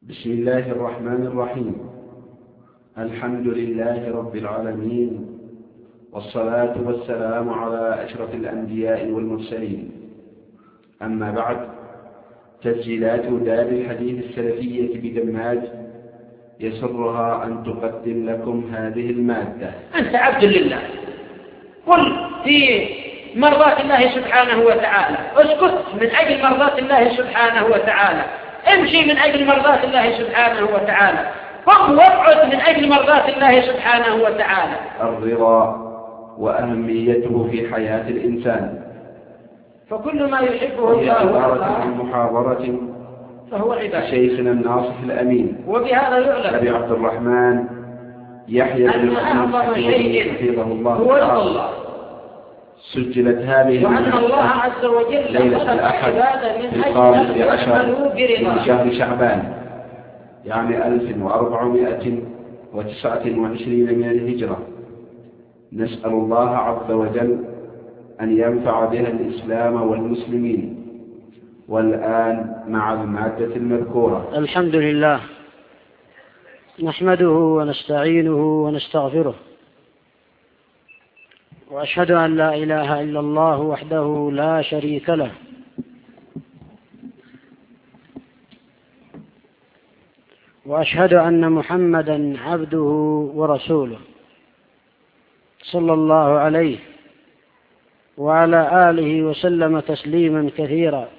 بسم الله الرحمن الرحيم. الحمد لله رب العالمين، والصلاة والسلام على أشرف الأنبياء والمرسلين. أما بعد، تسجيلات دار الحديث السلفية بدماج يسرها أن تقدم لكم هذه المادة. أنت عبد لله، قل في مرضات الله سبحانه وتعالى، اسكت من أجل مرضات الله سبحانه وتعالى، امشي من أجل مرضات الله سبحانه وتعالى، قم وابعد من أجل مرضات الله سبحانه وتعالى. الرضا وأهميته في حياة الإنسان. فكل ما يحبه الله عن محاضرة فهو عبادة شيخنا الناصح الأمين وبهذا يعلم أبي عبد الرحمن يحيى بن أعظم شيء حفظه الله هو الله، سجلت هذه وأن الله عز وجل ليلة الأحد في الخامس عشر من شهر شعبان، يعني 1429 من الهجرة. نسأل الله عز وجل أن ينفع بها الإسلام والمسلمين. والآن مع المادة المذكورة. الحمد لله، نحمده ونستعينه ونستغفره، وأشهد أن لا إله إلا الله وحده لا شريك له، وأشهد أن محمدا عبده ورسوله صلى الله عليه وعلى آله وسلم تسليما كثيرا.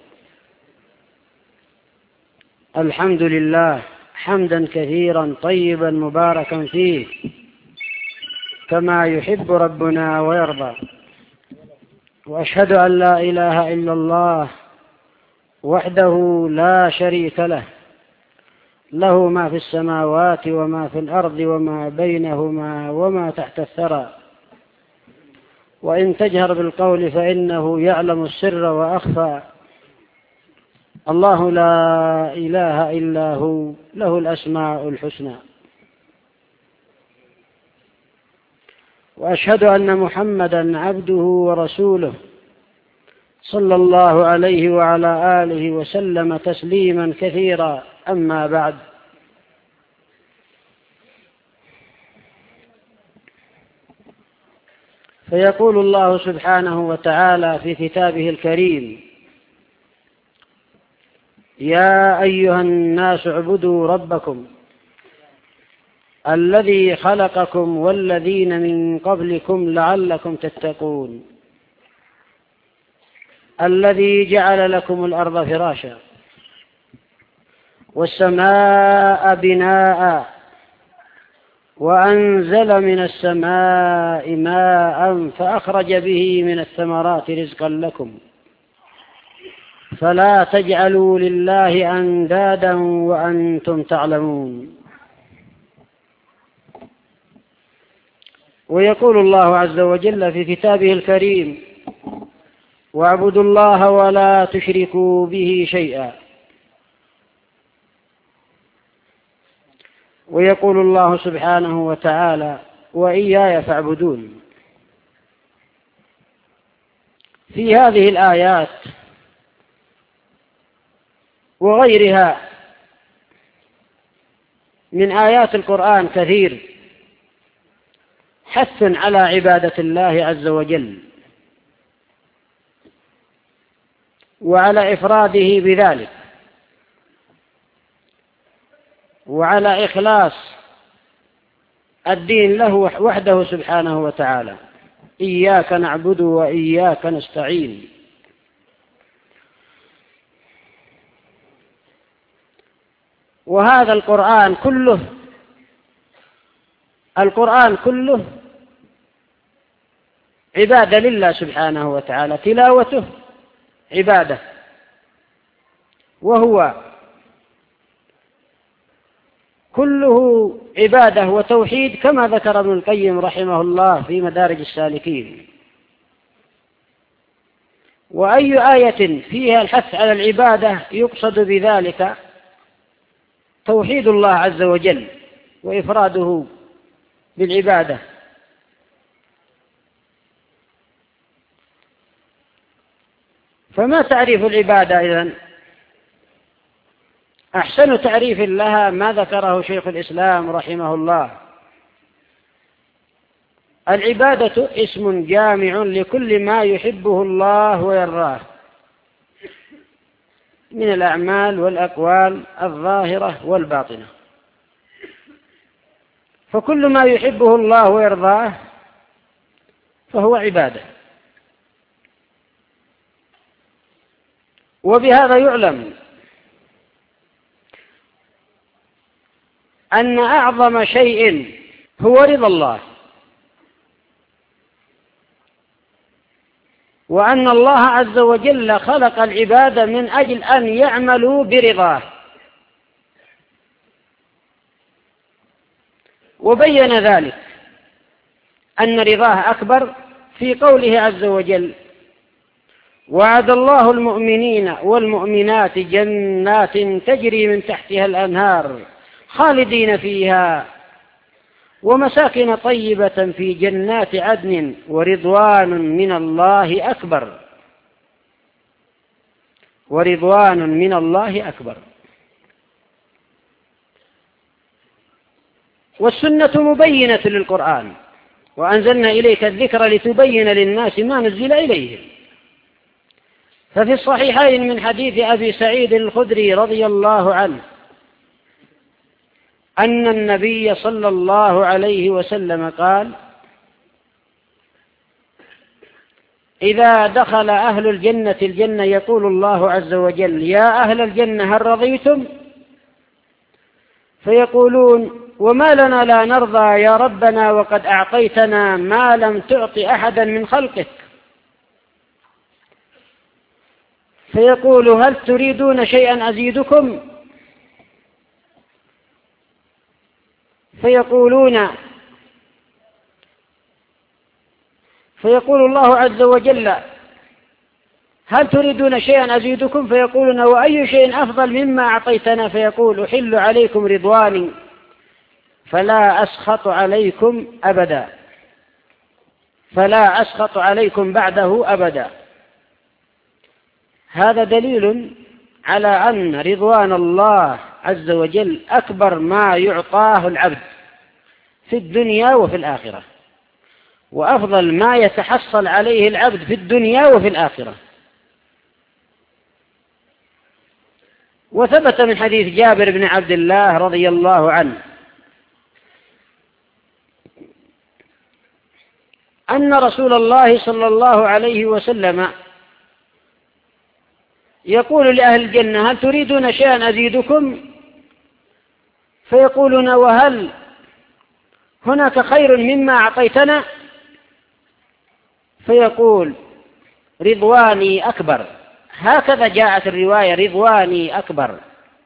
الحمد لله حمدا كثيرا طيبا مباركا فيه كما يحب ربنا ويرضى. وأشهد أن لا إله إلا الله وحده لا شريك له، له ما في السماوات وما في الأرض وما بينهما وما تحت الثرى. وإن تجهر بالقول فإنه يعلم السر وأخفى. الله لا إله إلا هو، له الأسماء الحسنى. وأشهد أن محمدا عبده ورسوله صلى الله عليه وعلى آله وسلم تسليما كثيرا. أما بعد، فيقول الله سبحانه وتعالى في كتابه الكريم: يا أيها الناس اعبدوا ربكم الذي خلقكم والذين من قبلكم لعلكم تتقون، الذي جعل لكم الأرض فراشا والسماء بناء وأنزل من السماء ماء فأخرج به من الثمرات رزقا لكم فلا تجعلوا لله أندادا وأنتم تعلمون. ويقول الله عز وجل في كتابه الكريم: واعبدوا الله ولا تشركوا به شيئا. ويقول الله سبحانه وتعالى: وإياي فاعبدون. في هذه الآيات وغيرها من آيات القرآن كثير حث على عبادة الله عز وجل وعلى إفراده بذلك وعلى إخلاص الدين له وحده سبحانه وتعالى. إياك نعبد وإياك نستعين. وهذا القرآن كله عبادة لله سبحانه وتعالى، تلاوته عبادة، وهو كله عبادة وتوحيد كما ذكر ابن القيم رحمه الله في مدارج السالكين. وأي آية فيها الحث على العبادة يقصد بذلك توحيد الله عز وجل وإفراده بالعبادة. فما تعريف العبادة إذن؟ أحسن تعريف لها ما ذكره شيخ الإسلام رحمه الله: العبادة اسم جامع لكل ما يحبه الله ويرضاه من الأعمال والأقوال الظاهرة والباطنة. فكل ما يحبه الله ويرضاه فهو عبادة. وبهذا يعلم أن أعظم شيء هو رضا الله، وأن الله عز وجل خلق العباد من أجل أن يعملوا برضاه، وبين ذلك أن رضاه أكبر في قوله عز وجل: وعد الله المؤمنين والمؤمنات جنات تجري من تحتها الأنهار خالدين فيها ومساكن طيبة في جنات عدن ورضوان من الله أكبر. ورضوان من الله أكبر. والسنة مبينة للقرآن: وأنزلنا إليك الذكر لتبين للناس ما نزل إليهم. ففي الصحيحين من حديث أبي سعيد الخدري رضي الله عنه أن النبي صلى الله عليه وسلم قال: إذا دخل أهل الجنة الجنة يقول الله عز وجل: يا أهل الجنة هل رضيتم؟ فيقولون: وما لنا لا نرضى يا ربنا وقد أعطيتنا ما لم تعط أحدا من خلقك. فيقول: هل تريدون شيئا أزيدكم؟ فيقول الله عز وجل: هل تريدون شيئا أزيدكم؟ فيقولون: وأي شيء أفضل مما أعطيتنا؟ فيقول: أحل عليكم رضواني فلا أسخط عليكم أبدا، فلا أسخط عليكم بعده أبدا. هذا دليل على أن رضوان الله عز وجل أكبر ما يعطاه العبد في الدنيا وفي الآخرة، وأفضل ما يتحصل عليه العبد في الدنيا وفي الآخرة. وثبت من حديث جابر بن عبد الله رضي الله عنه أن رسول الله صلى الله عليه وسلم يقول لأهل الجنة: هل تريدون شيئا أزيدكم؟ فيقولون: وهل هناك خير مما أعطيتنا؟ فيقول: رضواني أكبر. هكذا جاءت الرواية: رضواني أكبر.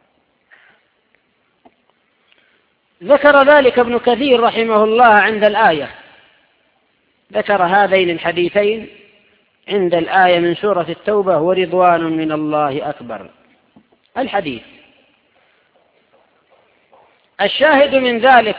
ذكر ذلك ابن كثير رحمه الله عند الآية، ذكر هذين الحديثين عند الآية من سورة التوبة: ورضوان من الله أكبر. الحديث الشاهد من ذلك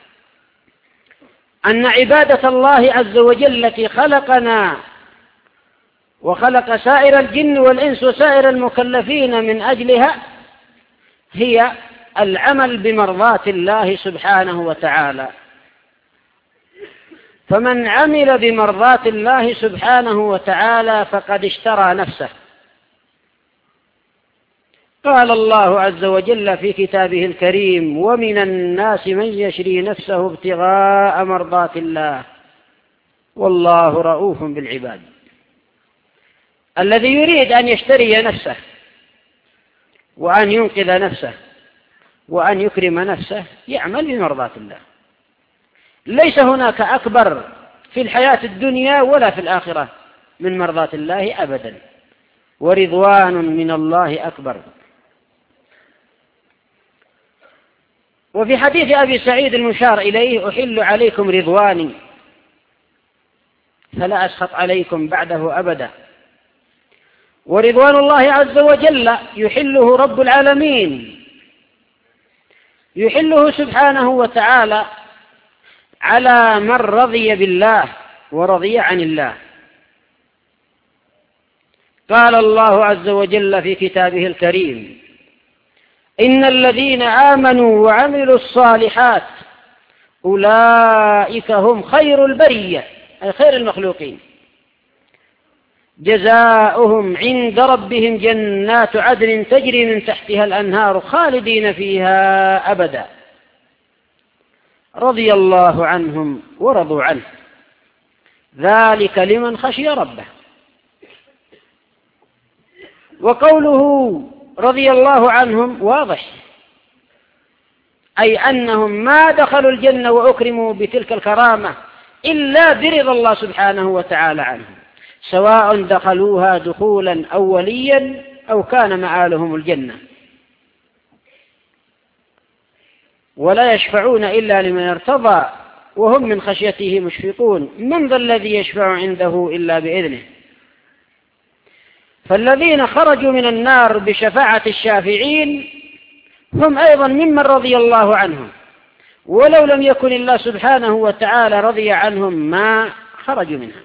أن عبادة الله عز وجل التي خلقنا وخلق سائر الجن والإنس وسائر المكلفين من أجلها هي العمل بمرضاة الله سبحانه وتعالى. فمن عمل بمرضاة الله سبحانه وتعالى فقد اشترى نفسه. قال الله عز وجل في كتابه الكريم: ومن الناس من يشري نفسه ابتغاء مرضات الله والله رؤوف بالعباد. الذي يريد أن يشتري نفسه وأن ينقذ نفسه وأن يكرم نفسه يعمل بمرضات الله. ليس هناك أكبر في الحياة الدنيا ولا في الآخرة من مرضاة الله أبدا. ورضوان من الله أكبر. وفي حديث أبي سعيد المشار إليه: أحل عليكم رضواني فلا أسخط عليكم بعده أبدا. ورضوان الله عز وجل يحله رب العالمين، يحله سبحانه وتعالى على من رضي بالله ورضي عن الله. قال الله عز وجل في كتابه الكريم: إن الذين آمنوا وعملوا الصالحات أولئك هم خير البرية، أي خير المخلوقين، جزاؤهم عند ربهم جنات عدن تجري من تحتها الأنهار خالدين فيها أبدا، رضي الله عنهم ورضوا عنه، ذلك لمن خشي ربه. وقوله رضي الله عنهم واضح، أي أنهم ما دخلوا الجنة وأكرموا بتلك الكرامة إلا برضا الله سبحانه وتعالى عنهم، سواء دخلوها دخولا أوليا أو كان مآلهم الجنة. ولا يشفعون إلا لمن ارتضى وهم من خشيته مشفقون، من ذا الذي يشفع عنده إلا بإذنه. فالذين خرجوا من النار بشفاعة الشافعين هم أيضا ممن رضي الله عنهم، ولو لم يكن الله سبحانه وتعالى رضي عنهم ما خرجوا منها،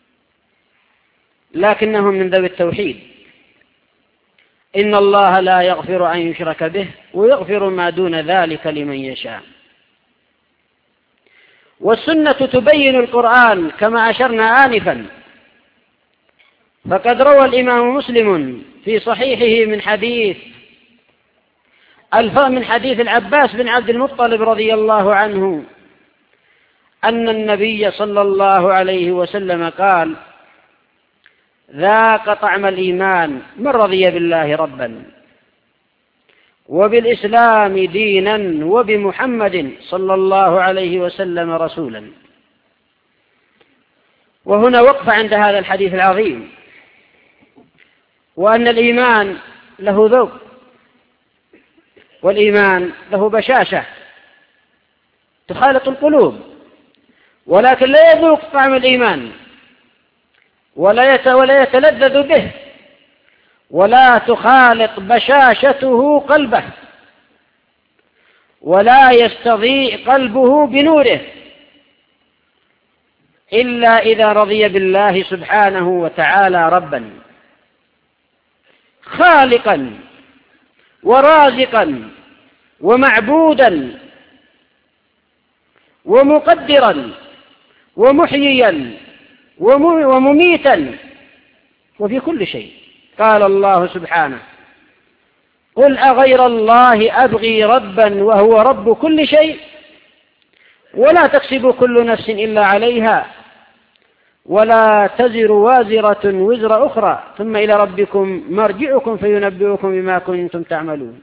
لكنهم من ذوي التوحيد. إن الله لا يغفر أن يشرك به ويغفر ما دون ذلك لمن يشاء. والسنة تبين القرآن كما أشرنا آنفا، فقد روى الإمام مسلم في صحيحه من حديث العباس بن عبد المطلب رضي الله عنه أن النبي صلى الله عليه وسلم قال: ذاق طعم الإيمان من رضي بالله ربا وبالإسلام دينا وبمحمد صلى الله عليه وسلم رسولا. وهنا وقف عند هذا الحديث العظيم، وأن الإيمان له ذوق، والإيمان له بشاشة تخالط القلوب، ولكن لا يذوق طعم الإيمان ولا يتلذذ به، ولا تخالط بشاشته قلبه، ولا يستضيء قلبه بنوره إلا إذا رضي بالله سبحانه وتعالى ربا، خالقا ورازقا ومعبودا ومقدرا ومحييا ومميتا وفي كل شيء. قال الله سبحانه: قل أغير الله أبغي ربا وهو رب كل شيء ولا تكسب كل نفس إلا عليها ولا تزر وازرة وزر أخرى ثم إلى ربكم مرجعكم فينبئكم بما كنتم تعملون.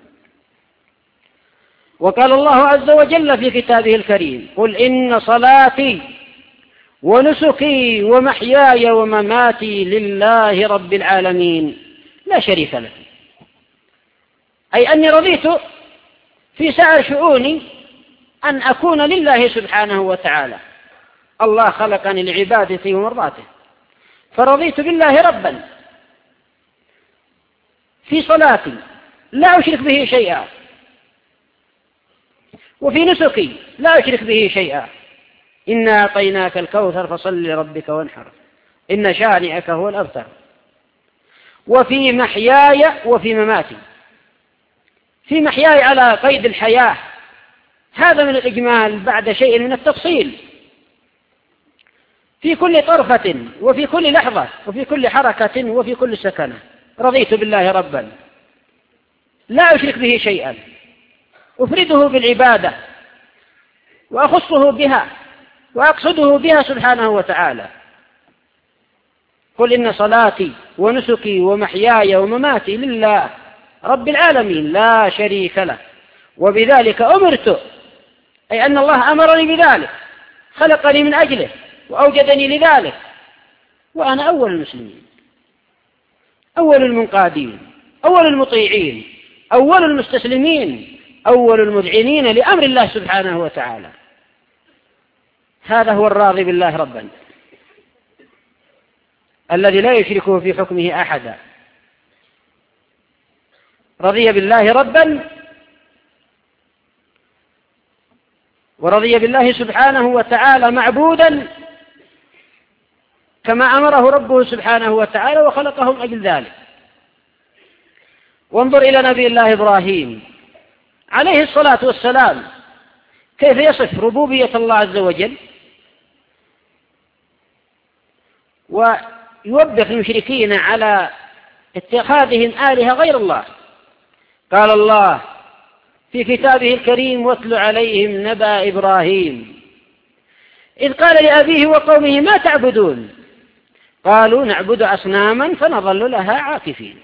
وقال الله عز وجل في كتابه الكريم: قل إن صلاتي ونسكي ومحياي ومماتي لله رب العالمين لا شريك له، أي أني رضيت في سائر شؤوني أن أكون لله سبحانه وتعالى. الله خلقني لعبادته ومرضاته، فرضيت بالله ربا. في صلاتي لا أشرك به شيئا، وفي نسكي لا أشرك به شيئا. إنا أعطيناك الكوثر فصل لربك وانحر إن شانئك هو الأبتر. وفي محياي وفي مماتي، في محياي على قيد الحياة، هذا من الإجمال بعد شيء من التفصيل. في كل طرفة وفي كل لحظة وفي كل حركة وفي كل سكنة رضيت بالله ربا، لا أشرك به شيئا، أفرده بالعبادة وأخصه بها وأقصده بها سبحانه وتعالى. قل إن صلاتي ونسكي ومحياي ومماتي لله رب العالمين لا شريك له وبذلك أمرت، أي أن الله أمرني بذلك، خلقني من أجله وأوجدني لذلك، وأنا أول المسلمين، أول المنقادين، أول المطيعين، أول المستسلمين، أول المذعنين لأمر الله سبحانه وتعالى. هذا هو الراضي بالله ربا الذي لا يشركه في حكمه أحدا، رضي بالله ربا ورضي بالله سبحانه وتعالى معبودا كما أمره ربه سبحانه وتعالى وخلقه من أجل ذلك. وانظر إلى نبي الله إبراهيم عليه الصلاة والسلام كيف يصف ربوبية الله عز وجل ويوبخ المشركين على اتخاذهم آلهة غير الله. قال الله في كتابه الكريم: واتل عليهم نبأ إبراهيم إذ قال لأبيه وقومه ما تعبدون قالوا نعبد أصناما فنظل لها عاكفين.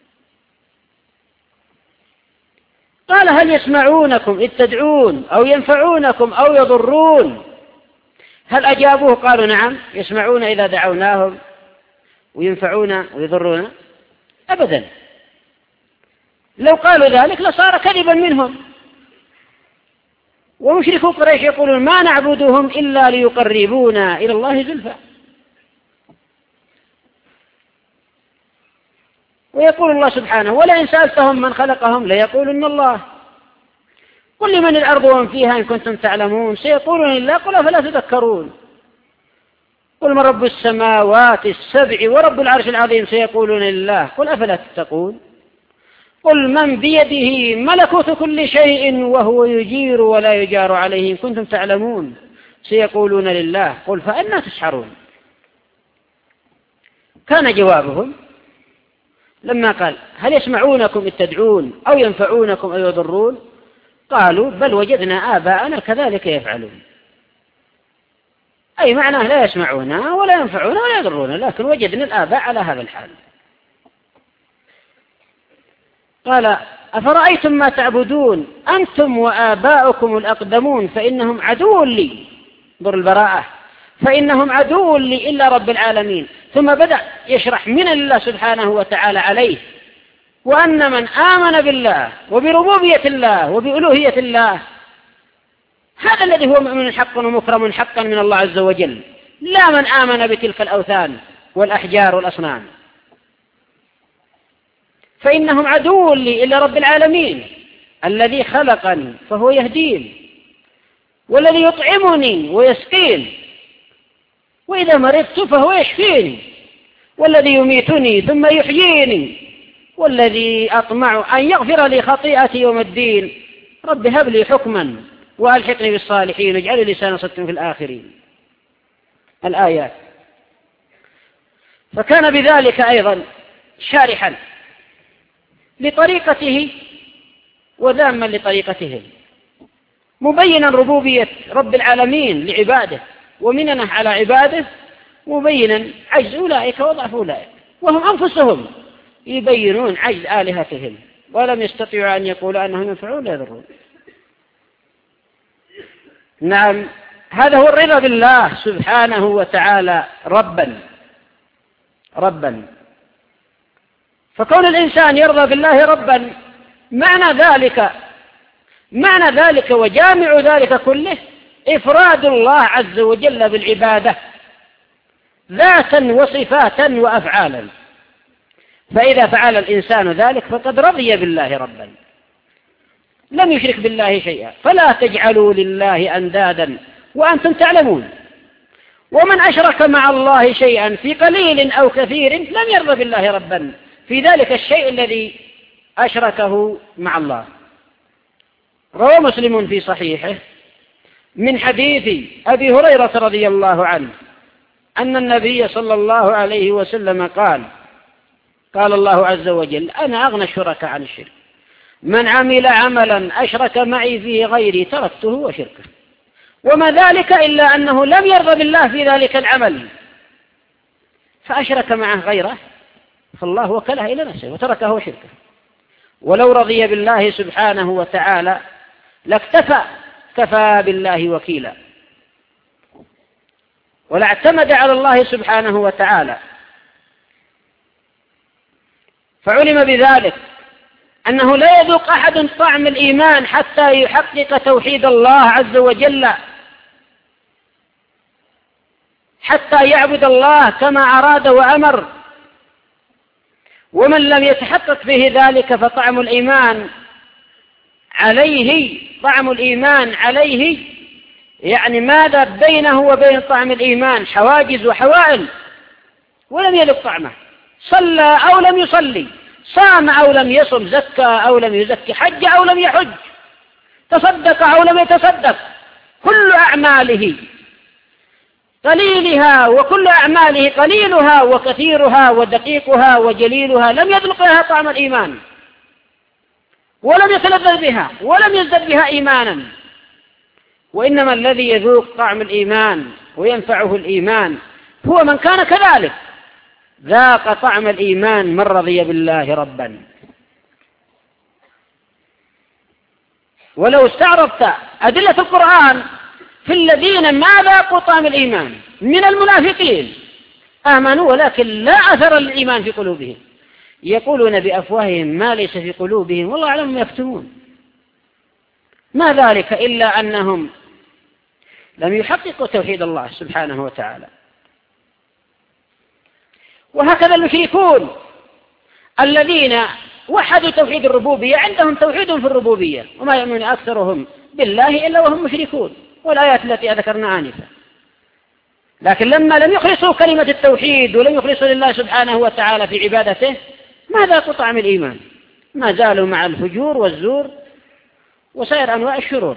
قال هل يسمعونكم إذ تدعون أو ينفعونكم أو يضرون؟ هل أجابوه؟ قالوا نعم يسمعون إذا دعوناهم وينفعون ويضرون. أبدا، لو قالوا ذلك لصار كذبا منهم. ومشركو قريش يقولون ما نعبدهم إلا ليقربونا إلى الله زلفى. ويقول الله سبحانه: ولئن سألتهم من خلقهم ليقولن الله قل لمن الأرض ومن فيها إن كنتم تعلمون سيقولون لله قل أفلا تذكرون قل من رب السماوات السبع ورب العرش العظيم سيقولون لله قل أفلا تتقون قل من بيده ملكوت كل شيء وهو يجير ولا يجار عليه إن كنتم تعلمون سيقولون لله قل فأنى تسحرون. كان جوابهم لما قال هل يسمعونكم إذ تدعون أو ينفعونكم أو يضرون؟ قالوا بل وجدنا آباءنا كذلك يفعلون. أي معناه لا يسمعونا ولا ينفعونا ولا يضرون، لكن وجدنا الآباء على هذا الحال. قال أفرأيتم ما تعبدون أنتم وآباؤكم الأقدمون فإنهم عدو لي، ضر البراءة، فإنهم عدو لي إلا رب العالمين. ثم بدأ يشرح من الله سبحانه وتعالى عليه وأن من آمن بالله وبربوبية الله وبألوهية الله هذا الذي هو مؤمن حق ومكرم حقا من الله عز وجل، لا من آمن بتلك الأوثان والأحجار والأصنام. فإنهم عدو لي إلا رب العالمين الذي خلقني فهو يهدين والذي يطعمني ويسقين وإذا مرضت فهو يشفيني والذي يميتني ثم يحييني والذي أطمع أن يغفر لي خطيئتي يوم الدين رب هب لي حكما وألحقني بالصالحين واجعل لي لسان صدق في الآخرين. الآيات. فكان بذلك أيضا شارحا لطريقته وذاما لطريقتهم، مبينا ربوبية رب العالمين لعباده ومننه على عباده، مبينا عجز أولئك وضعف أولئك، وهم أنفسهم يبينون عجز آلهتهم ولم يستطيعوا أن يقولوا أنهم ينفعون لا يضرون. نعم، هذا هو الرضا بالله سبحانه وتعالى ربا. فكون الإنسان يرضى بالله ربا معنى ذلك وجامع ذلك كله إفراد الله عز وجل بالعبادة ذاتا وصفاتا وأفعالا. فإذا فعل الإنسان ذلك فقد رضي بالله ربا لم يشرك بالله شيئا. فلا تجعلوا لله أندادا وأنتم تعلمون. ومن أشرك مع الله شيئا في قليل أو كثير لم يرضى بالله ربا في ذلك الشيء الذي أشركه مع الله. روى مسلم في صحيحه من حديث أبي هريرة رضي الله عنه أن النبي صلى الله عليه وسلم قال الله عز وجل أنا أغنى الشركاء عن الشرك من عمل عملا أشرك معي فيه غيري تركته وشركه. وما ذلك إلا أنه لم يرضى بالله في ذلك العمل فأشرك معه غيره فالله وكله إلى نفسه وتركه وشركه. ولو رضي بالله سبحانه وتعالى كفى بالله وكيلا ولا اعتمد على الله سبحانه وتعالى. فعلم بذلك أنه لا يذوق أحد طعم الإيمان حتى يحقق توحيد الله عز وجل، حتى يعبد الله كما أراد وأمر. ومن لم يتحقق فيه ذلك فطعم الإيمان عليه يعني ماذا بينه وبين طعم الإيمان حواجز وحوائل ولم يذق طعمه. صلى أو لم يصلي، صام أو لم يصم، زكى أو لم يزكي، حج أو لم يحج، تصدق أو لم يتصدق، كل أعماله قليلها وكل أعماله قليلها وكثيرها ودقيقها وجليلها لم يذق لها طعم الإيمان ولم يتلذذ بها ولم يزدد بها إيمانا. وإنما الذي يذوق طعم الإيمان وينفعه الإيمان هو من كان كذلك، ذاق طعم الإيمان من رضي بالله ربا. ولو استعرضت أدلة القرآن في الذين ما ذاقوا طعم الإيمان من المنافقين، آمنوا ولكن لا أثر للإيمان في قلوبهم، يقولون بأفواههم ما ليس في قلوبهم والله أعلم ما يكتمون، ما ذلك إلا أنهم لم يحققوا توحيد الله سبحانه وتعالى. وهكذا المشركون الذين وحدوا توحيد الربوبية عندهم توحيد في الربوبية، وما يؤمن أكثرهم بالله إلا وهم مشركون، والآيات التي ذكرنا آنفا. لكن لما لم يخلصوا كلمة التوحيد ولم يخلصوا لله سبحانه وتعالى في عبادته ما ذاقوا طعم الإيمان، ما زالوا مع الفجور والزور وسائر أنواع الشرور.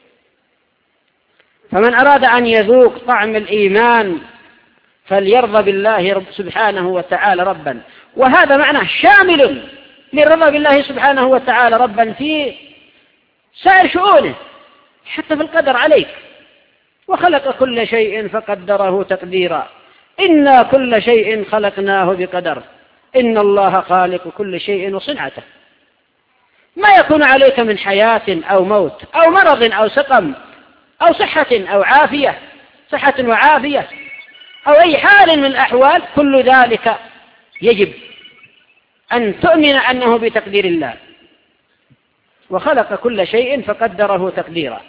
فمن أراد أن يذوق طعم الإيمان فليرضى بالله سبحانه وتعالى ربا، وهذا معناه شامل للرضا بالله سبحانه وتعالى ربا في سائر شؤونه، حتى في القدر عليك. وخلق كل شيء فقدره تقديرا، إنا كل شيء خلقناه بقدر، إن الله خالق كل شيء وصنعته. ما يكون عليك من حياة أو موت أو مرض أو سقم أو صحة أو عافية، صحة وعافية أو أي حال من الأحوال، كل ذلك يجب أن تؤمن أنه بتقدير الله. وخلق كل شيء فقدره تقديرا.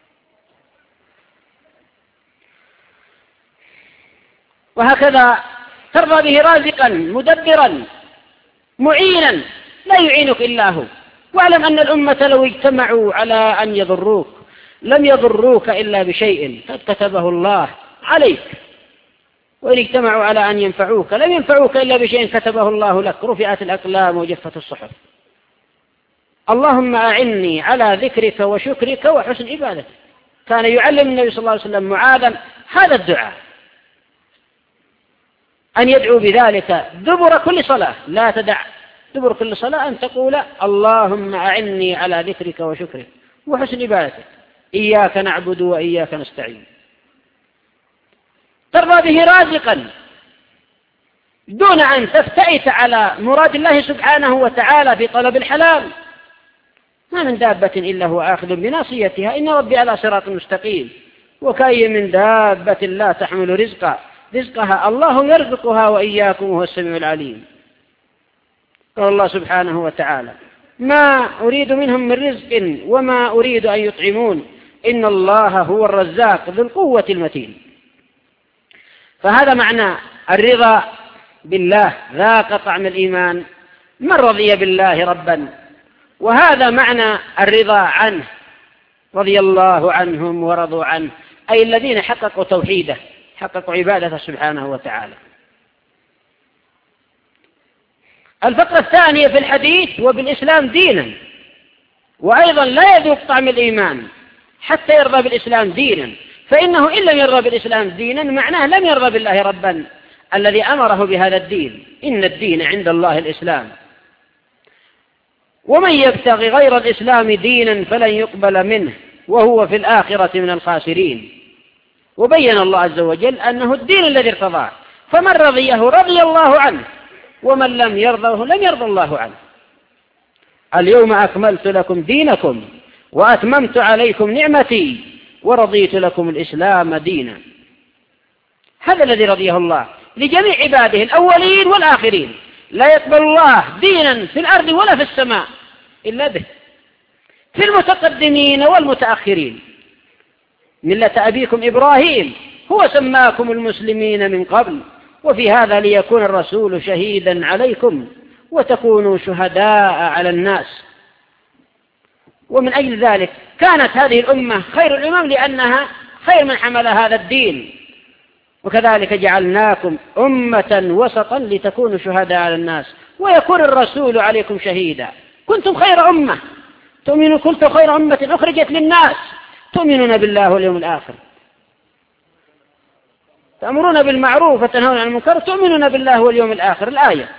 وهكذا ترضى به رازقا مدبرا معينا لا يعينك إلا هو. واعلم أن الأمة لو اجتمعوا على أن يضروك لم يضروك إلا بشيء قد كتبه الله عليك، وإن اجتمعوا على أن ينفعوك لم ينفعوك إلا بشيء كتبه الله لك، رفعت الأقلام وجفت الصحف. اللهم أعني على ذكرك وشكرك وحسن عبادتك. كان يعلم النبي صلى الله عليه وسلم معاذا هذا الدعاء، أن يدعو بذلك دبر كل صلاة، لا تدع دبر كل صلاة أن تقول اللهم أعني على ذكرك وشكرك وحسن عبادتك، إياك نعبد وإياك نستعين. ترضى به رازقا دون أن تفتئت على مراد الله سبحانه وتعالى في طلب الحلال. ما من دابة إلا هو آخذ بناصيتها، إن ربي على صراط مستقيم. وكأي من دابة لا تحمل رزقها الله يرزقها وإياكم وهو السميع العليم. قال الله سبحانه وتعالى ما أريد منهم من رزق وما أريد أن يطعمون إن الله هو الرزاق ذو القوة المتين. فهذا معنى الرضا بالله، ذاق طعم الإيمان من رضي بالله ربا. وهذا معنى الرضا عنه، رضي الله عنهم ورضوا عنه، أي الذين حققوا توحيده، حققوا عبادته سبحانه وتعالى. الفقرة الثانية في الحديث وبالإسلام دينا، وأيضا لا يذوق طعم الإيمان حتى يرضى بالإسلام دينا، فإنه إن لم يرضى بالإسلام دينا معناه لم يرضى بالله ربا الذي أمره بهذا الدين. إن الدين عند الله الإسلام، ومن يبتغي غير الإسلام دينا فلن يقبل منه وهو في الآخرة من الخاسرين. وبين الله عز وجل أنه الدين الذي ارتضاه، فمن رضيه رضي الله عنه، ومن لم يرضه لم يرضى الله عنه. اليوم أكملت لكم دينكم وأتممت عليكم نعمتي ورضيت لكم الإسلام دينا. هذا الذي رضيه الله لجميع عباده الأولين والآخرين. لا يقبل الله دينا في الأرض ولا في السماء إلا به، في المتقدمين والمتأخرين. ملة أبيكم إبراهيم هو سماكم المسلمين من قبل وفي هذا ليكون الرسول شهيدا عليكم وتكونوا شهداء على الناس. ومن أجل ذلك كانت هذه الأمة خير الأمم لأنها خير من حمل هذا الدين. وكذلك جعلناكم أمة وسطا لتكونوا شهداء على الناس ويكون الرسول عليكم شهيدا. كنتم خير أمة تؤمنون كنتم خير أمة أخرجت للناس تؤمنون بالله واليوم الآخر، تأمرون بالمعروف وتنهون عن المنكر، تؤمنون بالله واليوم الآخر، الآية.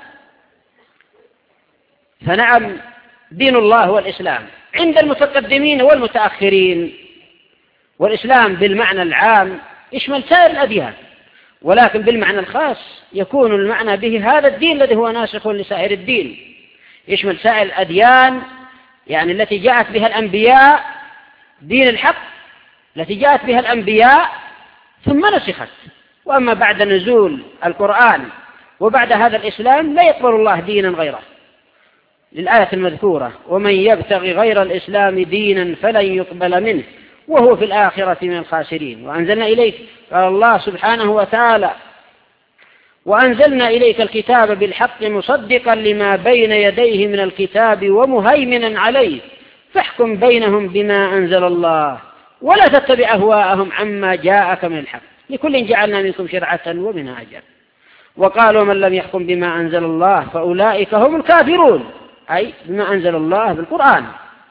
فنعم دين الله هو الإسلام عند المتقدمين والمتأخرين، والإسلام بالمعنى العام يشمل سائر الأديان، ولكن بالمعنى الخاص يكون المعنى به هذا الدين الذي هو ناسخ لسائر الدين، يشمل سائر الأديان يعني التي جاءت بها الأنبياء، دين الحق التي جاءت بها الأنبياء ثم نسخت. وأما بعد نزول القرآن وبعد هذا الإسلام لا يقبل الله دينا غيره، للآية المذكورة: ومن يبتغي غير الإسلام دينا فلن يقبل منه وهو في الآخرة من الخاسرين. وأنزلنا إليك، قال الله سبحانه وتعالى: وأنزلنا إليك الكتاب بالحق مصدقا لما بين يديه من الكتاب ومهيمنا عليه فاحكم بينهم بما أنزل الله ولا تتبع أهواءهم عما جاءك من الحق لكل جعلنا منكم شرعة ومنهاجا. وقالوا من لم يحكم بما أنزل الله فأولئك هم الكافرون، أي بما أنزل الله بالقرآن.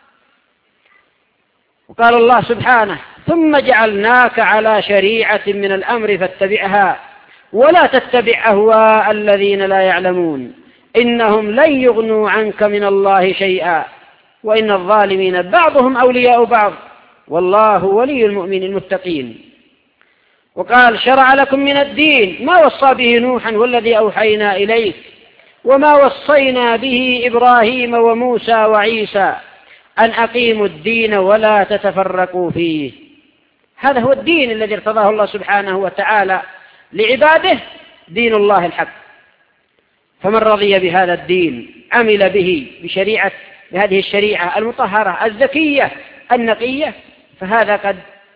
وقال الله سبحانه: ثم جعلناك على شريعة من الأمر فاتبعها ولا تتبع أهواء الذين لا يعلمون إنهم لن يغنوا عنك من الله شيئا وإن الظالمين بعضهم أولياء بعض والله ولي المؤمنين المتقين. وقال: شرع لكم من الدين ما وصى به نوحا والذي أوحينا إليك وما وصينا به إبراهيم وموسى وعيسى أن أقيموا الدين ولا تتفرقوا فيه. هذا هو الدين الذي ارتضاه الله سبحانه وتعالى لعباده، دين الله الحق. فمن رضي بهذا الدين عمل به بهذه الشريعة المطهرة الزكية النقية، فهذا قد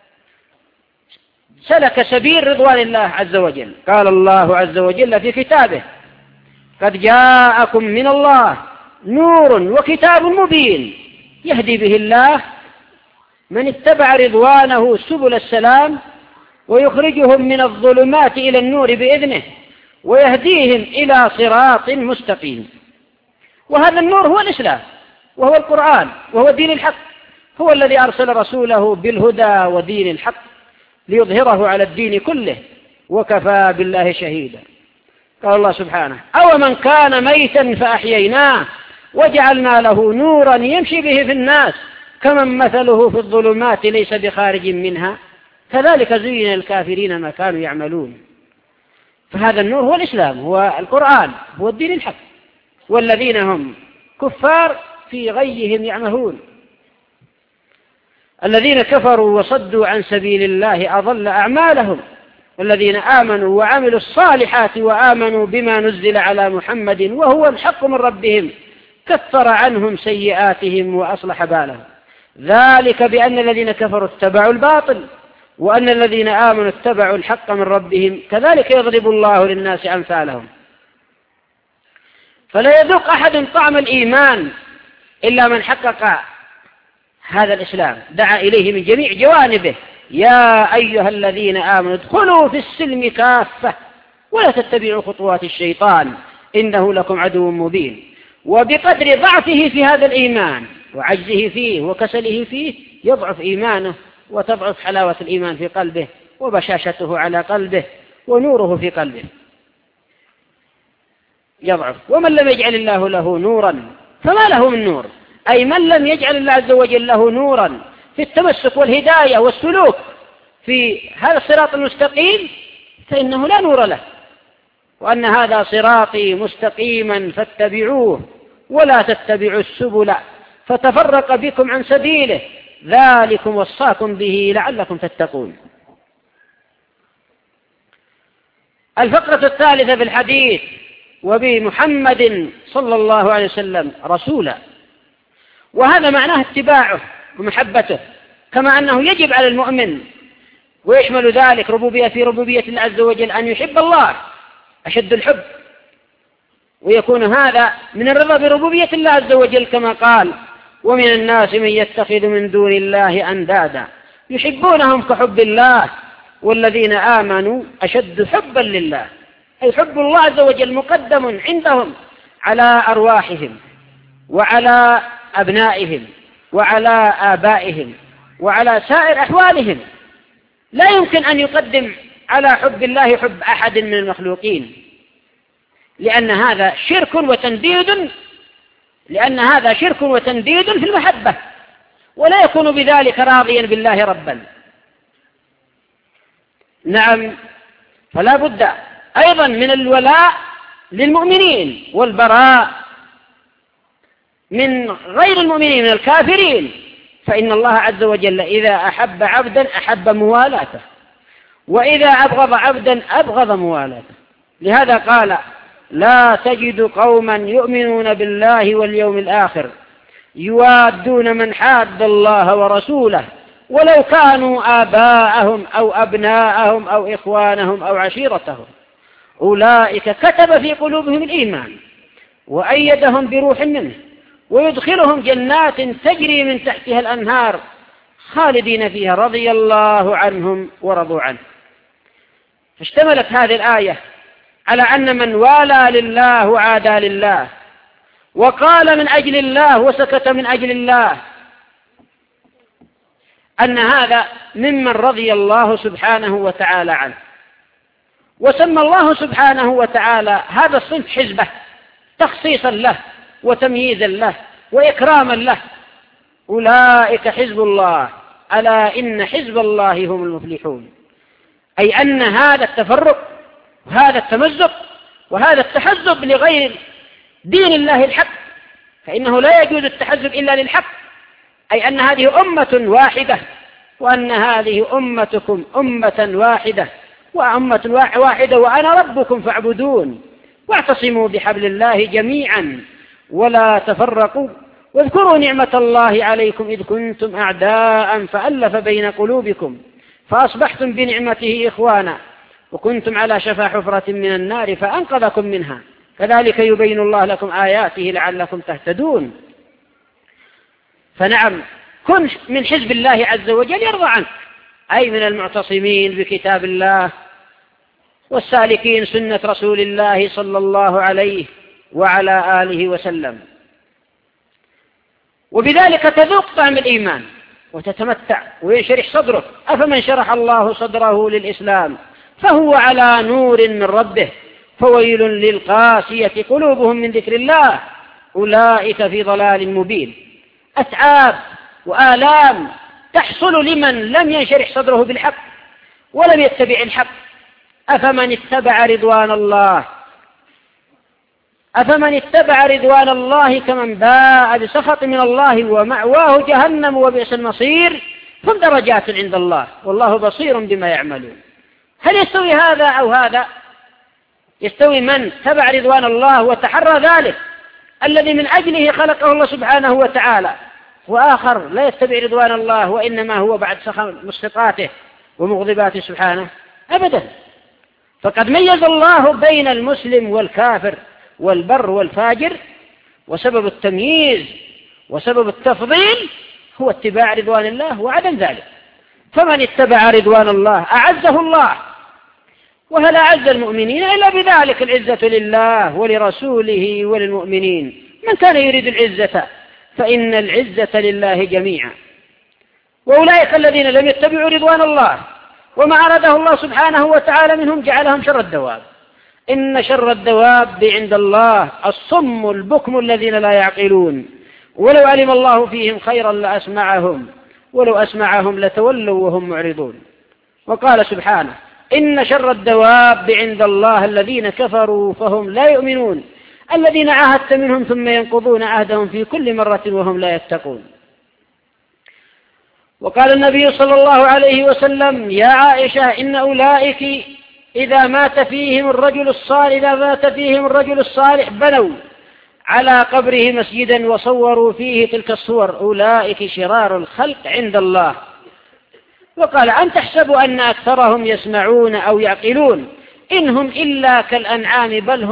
سلك سبيل رضوان الله عز وجل. قال الله عز وجل في كتابه: قد جاءكم من الله نور وكتاب مبين يهدي به الله من اتبع رضوانه سبل السلام ويخرجهم من الظلمات إلى النور بإذنه ويهديهم إلى صراط مستقيم. وهذا النور هو الإسلام وهو القرآن وهو دين الحق، هو الذي أرسل رسوله بالهدى ودين الحق ليظهره على الدين كله وكفى بالله شهيدا. قال الله سبحانه: أو من كان ميتا فأحييناه وجعلنا له نورا يمشي به في الناس كمن مثله في الظلمات ليس بخارج منها كذلك زين الكافرين ما كانوا يعملون. فهذا النور هو الإسلام، هو القرآن، هو الدين الحق. والذين هم كفار في غيهم يعمهون. الذين كفروا وصدوا عن سبيل الله أضل أعمالهم. والذين آمنوا وعملوا الصالحات وآمنوا بما نزل على محمد وهو الحق من ربهم كفر عنهم سيئاتهم وأصلح بالهم. ذلك بأن الذين كفروا اتبعوا الباطل وأن الذين آمنوا اتبعوا الحق من ربهم كذلك يضرب الله للناس أمثالهم. فلا يذوق أحد طعم الإيمان إلا من حقق هذا الإسلام، دعا إليه من جميع جوانبه: يا أيها الذين آمنوا ادخلوا في السلم كافة ولا تتبعوا خطوات الشيطان إنه لكم عدو مبين. وبقدر ضعفه في هذا الإيمان وعجزه فيه وكسله فيه يضعف إيمانه وتضعف حلاوة الإيمان في قلبه وبشاشته على قلبه ونوره في قلبه يضعف. ومن لم يجعل الله له نورا فما له من نور، أي من لم يجعل الله عز وجل له نورا في التمسك والهداية والسلوك في هذا الصراط المستقيم فإنه لا نور له. وأن هذا صراطي مستقيما فاتبعوه ولا تتبعوا السبل فتفرق بكم عن سبيله ذلكم وصاكم به لعلكم تتقون. الفقرة الثالثة في الحديث: وبمحمد صلى الله عليه وسلم رسولا. وهذا معناه اتباعه ومحبته، كما أنه يجب على المؤمن ويشمل ذلك في ربوبية الله عز وجل أن يحب الله أشد الحب، ويكون هذا من الرضا بربوبية الله عز وجل كما قال: ومن الناس من يتخذ من دون الله أندادا يحبونهم كحب الله والذين آمنوا أشد حبا لله. أي حب الله عز وجل مقدم عندهم على أرواحهم وعلى أبنائهم وعلى آبائهم وعلى سائر أحوالهم. لا يمكن أن يقدم على حب الله حب أحد من المخلوقين، لأن هذا شرك وتنديد في المحبة، ولا يكون بذلك راضيا بالله ربا. نعم، فلا بد أيضا من الولاء للمؤمنين والبراء من غير المؤمنين من الكافرين، فإن الله عز وجل إذا أحب عبدا أحب موالاته، وإذا أبغض عبدا أبغض موالاته. لهذا قال: لا تجد قوما يؤمنون بالله واليوم الآخر يوادون من حاد الله ورسوله ولو كانوا آباءهم أو أبناءهم أو إخوانهم أو عشيرتهم أولئك كتب في قلوبهم الإيمان وأيدهم بروح منه ويدخلهم جنات تجري من تحتها الأنهار خالدين فيها رضي الله عنهم ورضوا عنه. فاشتملت هذه الآية على أن من والى لله وعادى لله وقال من أجل الله وسكت من أجل الله أن هذا ممن رضي الله سبحانه وتعالى عنه. وسمى الله سبحانه وتعالى هذا الصنف حزبه تخصيصا له وتمييزا له وإكراما له: أولئك حزب الله ألا إن حزب الله هم المفلحون. أي أن هذا التفرق وهذا التمزق وهذا التحزب لغير دين الله الحق، فإنه لا يجوز التحزب إلا للحق، أي أن هذه أمة واحدة، وأن هذه أمتكم أمة واحدة وأنا ربكم فاعبدون، واعتصموا بحبل الله جميعا ولا تفرقوا، واذكروا نعمة الله عليكم إذ كنتم أعداء فألف بين قلوبكم فأصبحتم بنعمته إخوانا وكنتم على شفا حفرة من النار فأنقذكم منها كذلك يبين الله لكم آياته لعلكم تهتدون. فنعم، كن من حزب الله عز وجل يرضى عنك، أي من المعتصمين بكتاب الله والسالكين سنة رسول الله صلى الله عليه وعلى آله وسلم، وبذلك تذوق طعم الإيمان وتتمتع وينشرح صدرك. أفمن شرح الله صدره للإسلام فهو على نور من ربه فويل للقاسية قلوبهم من ذكر الله أولئك في ضلال مبين. أتعاب وآلام تحصل لمن لم ينشرح صدره بالحق ولم يتبع الحق. أفمن اتبع رضوان الله كمن باء بسخط من الله ومأواه جهنم وبئس المصير هم درجات عند الله والله بصير بما يعملون. هل يستوي هذا أو هذا؟ يستوي من تبع رضوان الله وتحرى ذلك الذي من أجله خلقه الله سبحانه وتعالى، وآخر لا يتبع رضوان الله وإنما هو بعد مسخطاته ومغضباته سبحانه؟ أبدا. فقد ميز الله بين المسلم والكافر والبر والفاجر، وسبب التمييز وسبب التفضيل هو اتباع رضوان الله وعدم ذلك. فمن اتبع رضوان الله أعزه الله، وهل أعز المؤمنين إلا بذلك؟ العزة لله ولرسوله وللمؤمنين. من كان يريد العزة فإن العزة لله جميعا. وأولئك الذين لم يتبعوا رضوان الله وما أراده الله سبحانه وتعالى منهم جعلهم شر الدواب. إن شر الدواب عند الله الصم البكم الذين لا يعقلون ولو علم الله فيهم خيرا لأسمعهم ولو أسمعهم لتولوا وهم معرضون. وقال سبحانه: إن شر الدواب عند الله الذين كفروا فهم لا يؤمنون الذين عاهدت منهم ثم ينقضون عهدهم في كل مرة وهم لا يتقون. وقال النبي صلى الله عليه وسلم: يا عائشة إن أولئك إذا مات فيهم الرجل الصالح بنوا على قبره مسجدا وصوروا فيه تلك الصور أولئك شرار الخلق عند الله. وقال: أن تحسبوا أن أكثرهم يسمعون أو يعقلون إنهم إلا كالأنعام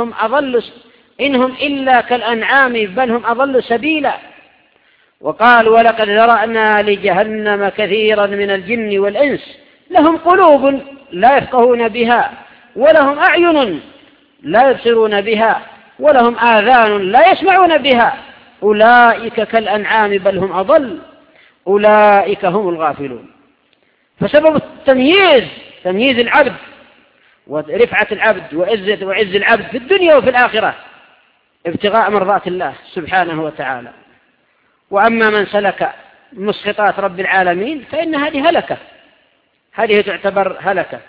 بل هم أضل سبيلا. وقال: ولقد ذرأنا لجهنم كثيرا من الجن والإنس لهم قلوب لا يفقهون بها ولهم أعين لا يبصرون بها ولهم آذان لا يسمعون بها أولئك كالأنعام بل هم أضل أولئك هم الغافلون. فسبب التمييز، تمييز العبد ورفعة العبد وعز العبد في الدنيا وفي الآخرة ابتغاء مرضات الله سبحانه وتعالى. وأما من سلك مسخطات رب العالمين فإن هذه هلكة، هذه تعتبر هلكة.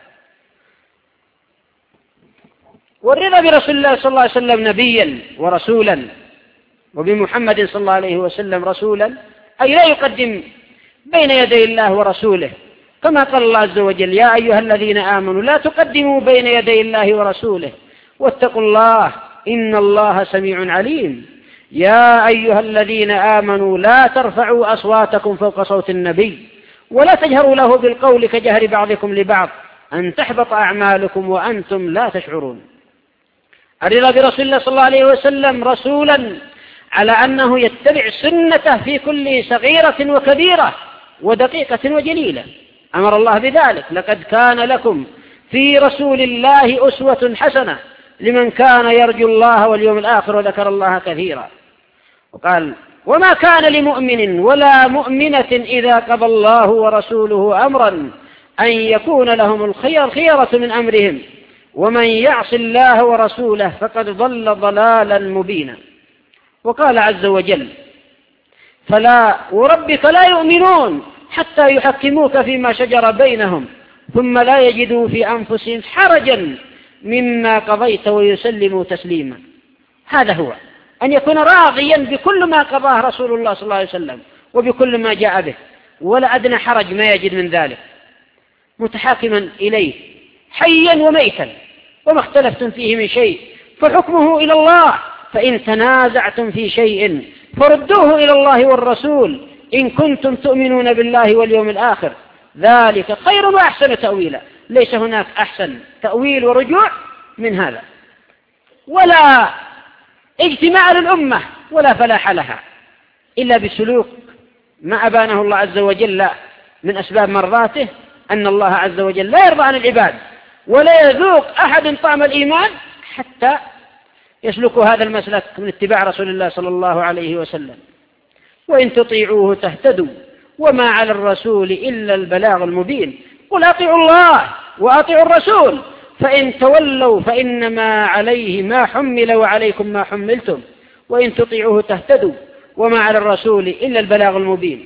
والرضا برسول الله صلى الله عليه وسلم نبيا ورسولا، وبمحمد صلى الله عليه وسلم رسولا، أي لا يقدم بين يدي الله ورسوله، كما قال الله عز وجل: يا أيها الذين آمنوا لا تقدموا بين يدي الله ورسوله واتقوا الله إن الله سميع عليم. يا أيها الذين آمنوا لا ترفعوا أصواتكم فوق صوت النبي ولا تجهروا له بالقول كجهر بعضكم لبعض أن تحبط أعمالكم وأنتم لا تشعرون. الرضا برسول الله صلى الله عليه وسلم رسولا على أنه يتبع سنته في كل صغيرة وكبيرة ودقيقة وجليلة، أمر الله بذلك: لقد كان لكم في رسول الله أسوة حسنة لمن كان يرجو الله واليوم الآخر وذكر الله كثيرا. وقال: وما كان لمؤمن ولا مؤمنة إذا قضى الله ورسوله أمرا أن يكون لهم الخيرة من أمرهم ومن يعص الله ورسوله فقد ضل ضلالا مبينا. وقال عز وجل: فلا وربك لا يؤمنون حتى يحكموك فيما شجر بينهم ثم لا يجدوا في أنفسهم حرجا مما قضيت ويسلموا تسليما. هذا هو أن يكون راضيا بكل ما قضاه رسول الله صلى الله عليه وسلم وبكل ما جاء به، ولا أدنى حرج ما يجد من ذلك، متحاكما إليه حيا وميتا، وما اختلفتم فيه من شيء فحكمه إلى الله، فإن تنازعتم في شيء فردوه إلى الله والرسول إن كنتم تؤمنون بالله واليوم الآخر، ذلك خير وأحسن تأويلا. ليس هناك أحسن تأويل ورجوع من هذا، ولا اجتماع للأمة ولا فلاح لها إلا بسلوك ما أبانه الله عز وجل من أسباب مرضاته، أن الله عز وجل لا يرضى عن العباد ولا يذوق أحد طعم الإيمان حتى يسلكوا هذا المسلك من اتباع رسول الله صلى الله عليه وسلم. وإن تطيعوه تهتدوا وما على الرسول إلا البلاغ المبين. قل أطيعوا الله وأطيعوا الرسول فإن تولوا فإنما عليه ما حمل وعليكم ما حملتم وإن تطيعوه تهتدوا وما على الرسول إلا البلاغ المبين.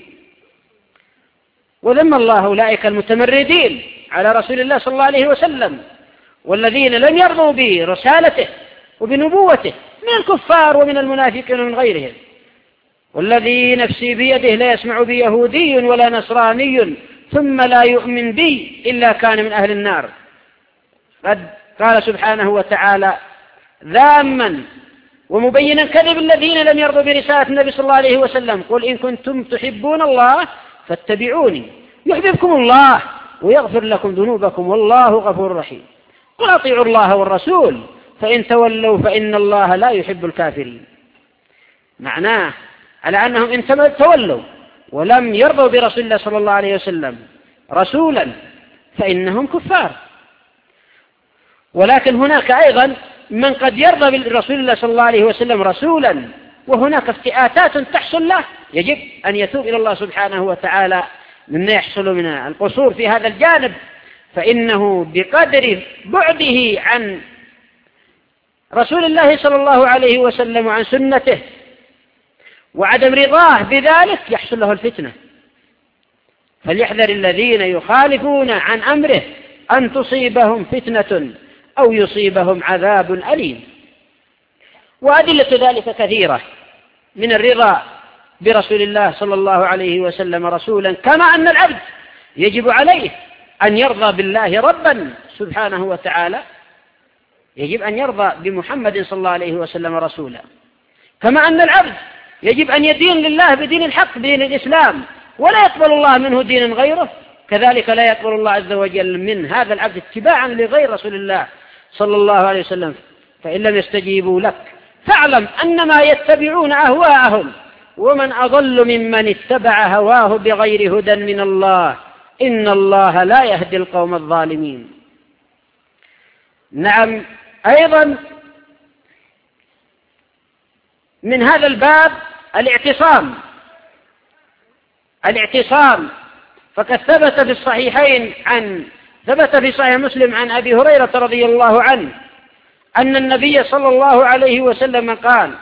وذم الله أولئك المتمردين على رسول الله صلى الله عليه وسلم والذين لم يرضوا برسالته وبنبوته من الكفار ومن المنافقين ومن غيرهم. والذي نفسي بيده لا يسمع بي يهودي ولا نصراني ثم لا يؤمن بي إلا كان من أهل النار. قد قال سبحانه وتعالى ذاما ومبينا كذب الذين لم يرضوا برسالة النبي صلى الله عليه وسلم: قل إن كنتم تحبون الله فاتبعوني يحببكم الله ويغفر لكم ذنوبكم والله غفور رحيم. قل أطيعوا الله والرسول فإن تولوا فإن الله لا يحب الكافرين. معناه على أنهم إن تولوا ولم يرضوا برسول الله صلى الله عليه وسلم رسولا فإنهم كفار. ولكن هناك أيضا من قد يرضى برسول الله صلى الله عليه وسلم رسولا وهناك افتئاتات تحصل له، يجب أن يتوب إلى الله سبحانه وتعالى مما يحصل من القصور في هذا الجانب، فإنه بقدر بعده عن رسول الله صلى الله عليه وسلم وعن سنته وعدم رضاه بذلك يحصل له الفتنة. فليحذر الذين يخالفون عن أمره أن تصيبهم فتنة أو يصيبهم عذاب أليم. وأدلة ذلك كثيرة من الرضا برسول الله صلى الله عليه وسلم رسولا، كما أن العبد يجب عليه أن يرضى بالله ربا سبحانه وتعالى، يجب أن يرضى بمحمد صلى الله عليه وسلم رسولا، كما أن العبد يجب أن يدين لله بدين الحق دين الإسلام ولا يقبل الله منه دينا غيره، كذلك لا يقبل الله عز وجل من هذا العبد اتباعا لغير رسول الله صلى الله عليه وسلم. فإن لم يستجيبوا لك فاعلم أنما يتبعون أهواءهم ومن أضل ممن اتبع هواه بغير هدى من الله إن الله لا يهدي القوم الظالمين. نعم، أيضا من هذا الباب الاعتصام الاعتصام، فقد ثبت في صحيح مسلم عن أبي هريرة رضي الله عنه أن النبي صلى الله عليه وسلم قال: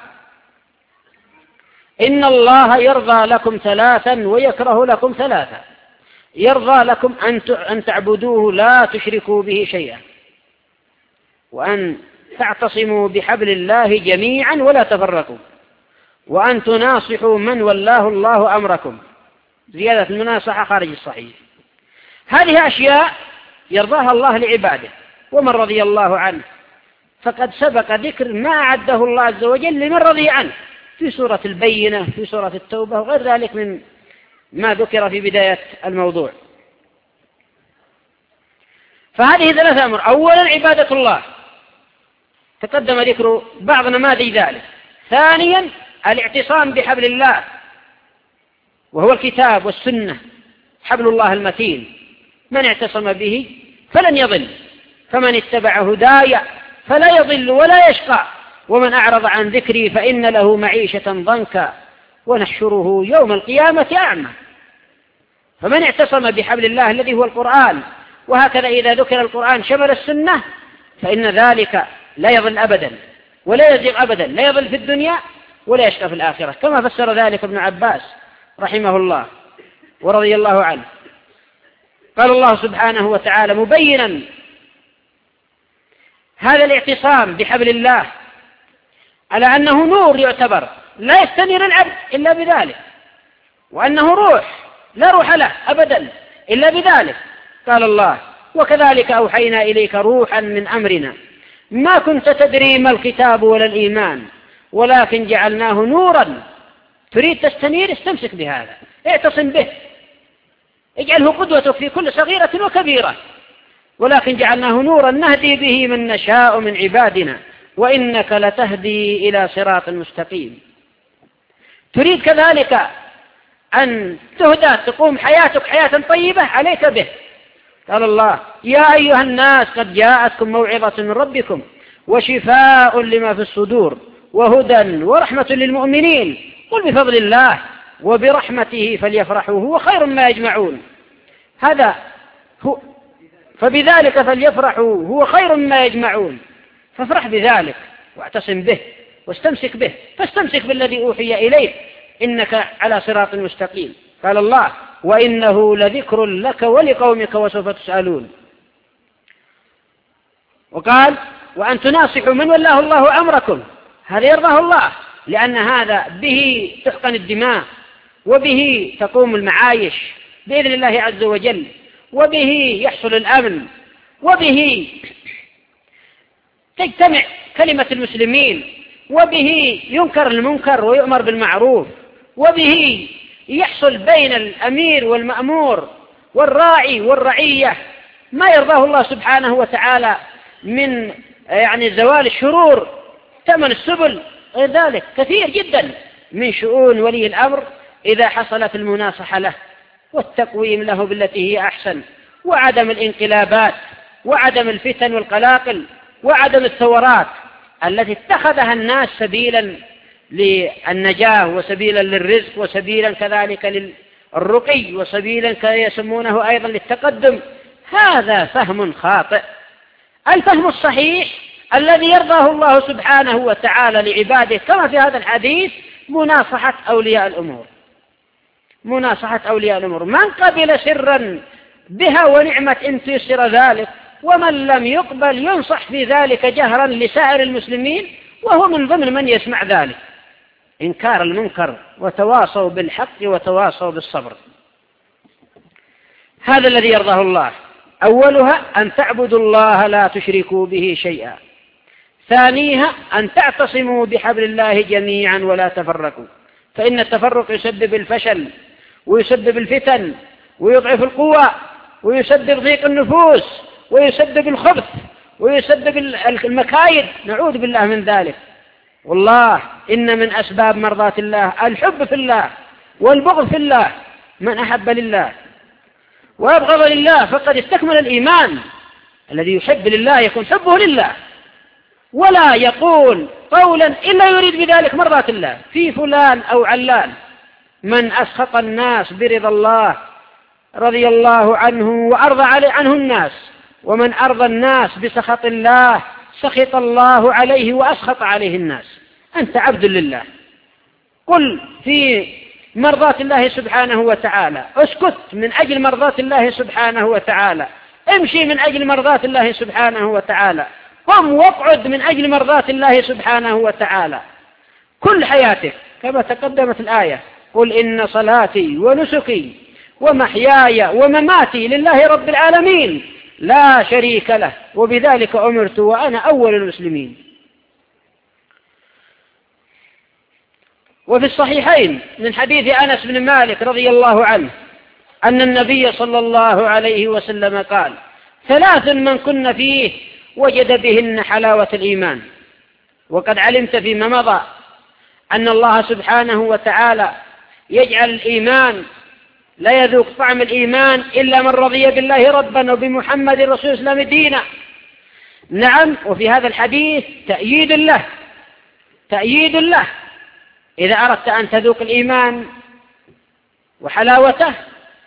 إن الله يرضى لكم ثلاثا ويكره لكم ثلاثا: يرضى لكم أن تعبدوه لا تشركوا به شيئا، وأن تعتصموا بحبل الله جميعا ولا تفرقوا، وأن تناصحوا من ولاه الله أمركم. زيادة المناصحة خارج الصحيح. هذه أشياء يرضاها الله لعباده، ومن رضي الله عنه فقد سبق ذكر ما أعده الله عز وجل لمن رضي عنه في سورة البينة، في سورة التوبة، وغير ذلك من ما ذكر في بداية الموضوع. فهذه ثلاثة أمور: أولا عبادة الله، تقدم ذكر بعض نماذج ذلك. ثانيا الاعتصام بحبل الله، وهو الكتاب والسنة، حبل الله المتين، من اعتصم به فلن يضل، فمن اتبع هداي فلا يضل ولا يشقى، ومن أعرض عن ذكري فإن له معيشة ضنكا ونحشره يوم القيامة أعمى. فمن اعتصم بحبل الله الذي هو القرآن، وهكذا إذا ذكر القرآن شمل السنة، فإن ذلك لا يضل أبدا ولا يزيغ أبدا، لا يضل في الدنيا ولا يشقى في الآخرة، كما فسر ذلك ابن عباس رحمه الله ورضي الله عنه. قال الله سبحانه وتعالى مبينا هذا الاعتصام بحبل الله على أنه نور يعتبر لا يستنير العبد إلا بذلك، وأنه روح لا روح له أبدا إلا بذلك. قال الله: وكذلك أوحينا إليك روحا من أمرنا ما كنت تدري ما الكتاب ولا الإيمان ولكن جعلناه نورا. تريد تستنير؟ استمسك بهذا، اعتصم به، اجعله قدوتك في كل صغيرة وكبيرة. ولكن جعلناه نورا نهدي به من نشاء من عبادنا وإنك لتهدي إلى صراط مستقيم. تريد كذلك أن تهدى تقوم حياتك حياة طيبة، عليك به. قال الله: يا أيها الناس قد جاءتكم موعظة من ربكم وشفاء لما في الصدور وهدى ورحمة للمؤمنين قل بفضل الله وبرحمته فليفرحوا هو خير ما يجمعون. هذا هو، فبذلك فليفرحوا هو خير ما يجمعون. فافرح بذلك واعتصم به واستمسك به، فاستمسك بالذي أوحي إليك إنك على صراط مستقيم. قال الله: وإنه لذكر لك ولقومك وسوف تسألون. وقال: وأن تناصحوا من ولاه الله أمركم. هذا يرضاه الله، لأن هذا به تحقن الدماء، وبه تقوم المعايش بإذن الله عز وجل، وبه يحصل الأمن، وبه تجتمع كلمة المسلمين، وبه ينكر المنكر ويؤمر بالمعروف، وبه يحصل بين الأمير والمأمور والراعي والرعية ما يرضاه الله سبحانه وتعالى من زوال الشرور، ثمن السبل، غير ذلك كثير جدا من شؤون ولي الأمر إذا حصلت المناصحة له والتقويم له بالتي هي أحسن، وعدم الانقلابات، وعدم الفتن والقلاقل، وعدم الثورات التي اتخذها الناس سبيلا للنجاة وسبيلا للرزق وسبيلا كذلك للرقي وسبيلا يسمونه أيضا للتقدم. هذا فهم خاطئ. الفهم الصحيح الذي يرضاه الله سبحانه وتعالى لعباده كما في هذا الحديث مناصحة أولياء الأمور. مناصحة أولياء الأمور، من قبل سرا بها ونعمة إن تيسر ذلك، ومن لم يقبل ينصح في ذلك جهرا لسائر المسلمين، وهو من ضمن من يسمع ذلك. إنكار المنكر وتواصوا بالحق وتواصوا بالصبر. هذا الذي يرضاه الله. أولها أن تعبدوا الله لا تشركوا به شيئا. ثانيها أن تعتصموا بحبل الله جميعا ولا تفرقوا، فإن التفرق يسبب الفشل ويسبب الفتن ويضعف القوة ويسبب ضيق النفوس ويسبب الخبث ويسبب المكايد، نعوذ بالله من ذلك. والله إن من أسباب مرضاة الله الحب في الله والبغض في الله. من أحب لله وأبغض لله فقد استكمل الإيمان. الذي يحب لله يكون حبه لله، ولا يقول قولا إلا يريد بذلك مرضاة الله في فلان أو علان، من أسخط الناس برضا الله رضي الله عنه وأرضى عنه الناس، ومن أرضى الناس بسخط الله سخط الله عليه وأسخط عليه الناس. أنت عبد لله، قل في مرضاة الله سبحانه وتعالى، اسكت من أجل مرضاة الله سبحانه وتعالى، امشي من أجل مرضاة الله سبحانه وتعالى، قم واقعد من أجل مرضاة الله سبحانه وتعالى كل حياتك كما تقدمت الآية: قل إن صلاتي ونسكي ومحياي ومماتي لله رب العالمين لا شريك له وبذلك أمرت وأنا أول المسلمين. وفي الصحيحين من حديث أنس بن مالك رضي الله عنه أن النبي صلى الله عليه وسلم قال: 3 من كن فيه وجد بهن حلاوة الإيمان. وقد علمت فيما مضى أن الله سبحانه وتعالى يجعل الإيمان لا يذوق طعم الإيمان إلا من رضي بالله ربا وبمحمد رسول الإسلام دينا. نعم، وفي هذا الحديث تأييد له إذا أردت أن تذوق الإيمان وحلاوته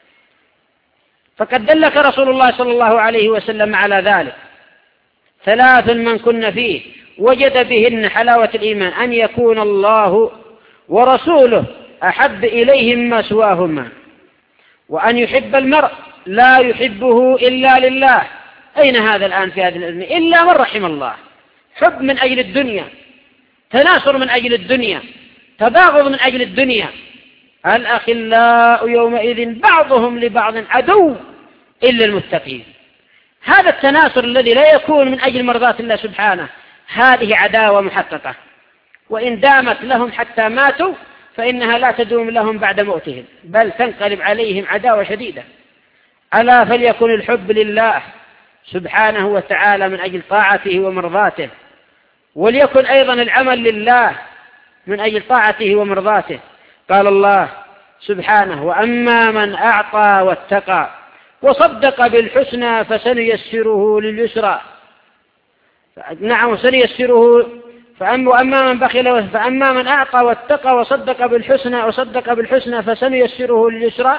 فقد دلك رسول الله صلى الله عليه وسلم على ذلك: 3 من كن فيه وجد بهن حلاوة الإيمان أن يكون الله ورسوله أحب إليه مما سواهما، وأن يحب المرء لا يحبه إلا لله. أين هذا الآن في هذه الأزمة؟ إلا من رحم الله. حب من أجل الدنيا، تناصر من أجل الدنيا، تباغض من أجل الدنيا. الأخلاء يومئذ بعضهم لبعض عدو إلا المتقين. هذا التناصر الذي لا يكون من أجل مرضاة الله سبحانه هذه عداوة محققة، وإن دامت لهم حتى ماتوا فإنها لا تدوم لهم بعد موتهم، بل تنقلب عليهم عداوة شديدة. ألا فليكن الحب لله سبحانه وتعالى من أجل طاعته ومرضاته، وليكن أيضا العمل لله من أجل طاعته ومرضاته. قال الله سبحانه: وأما من أعطى واتقى وصدق بالحسنى فسنيسره لليسرى. نعم، سنيسره. فأما من بخل فأما من أعطى واتقى وصدق بالحسنى فسنيسره لليسرى،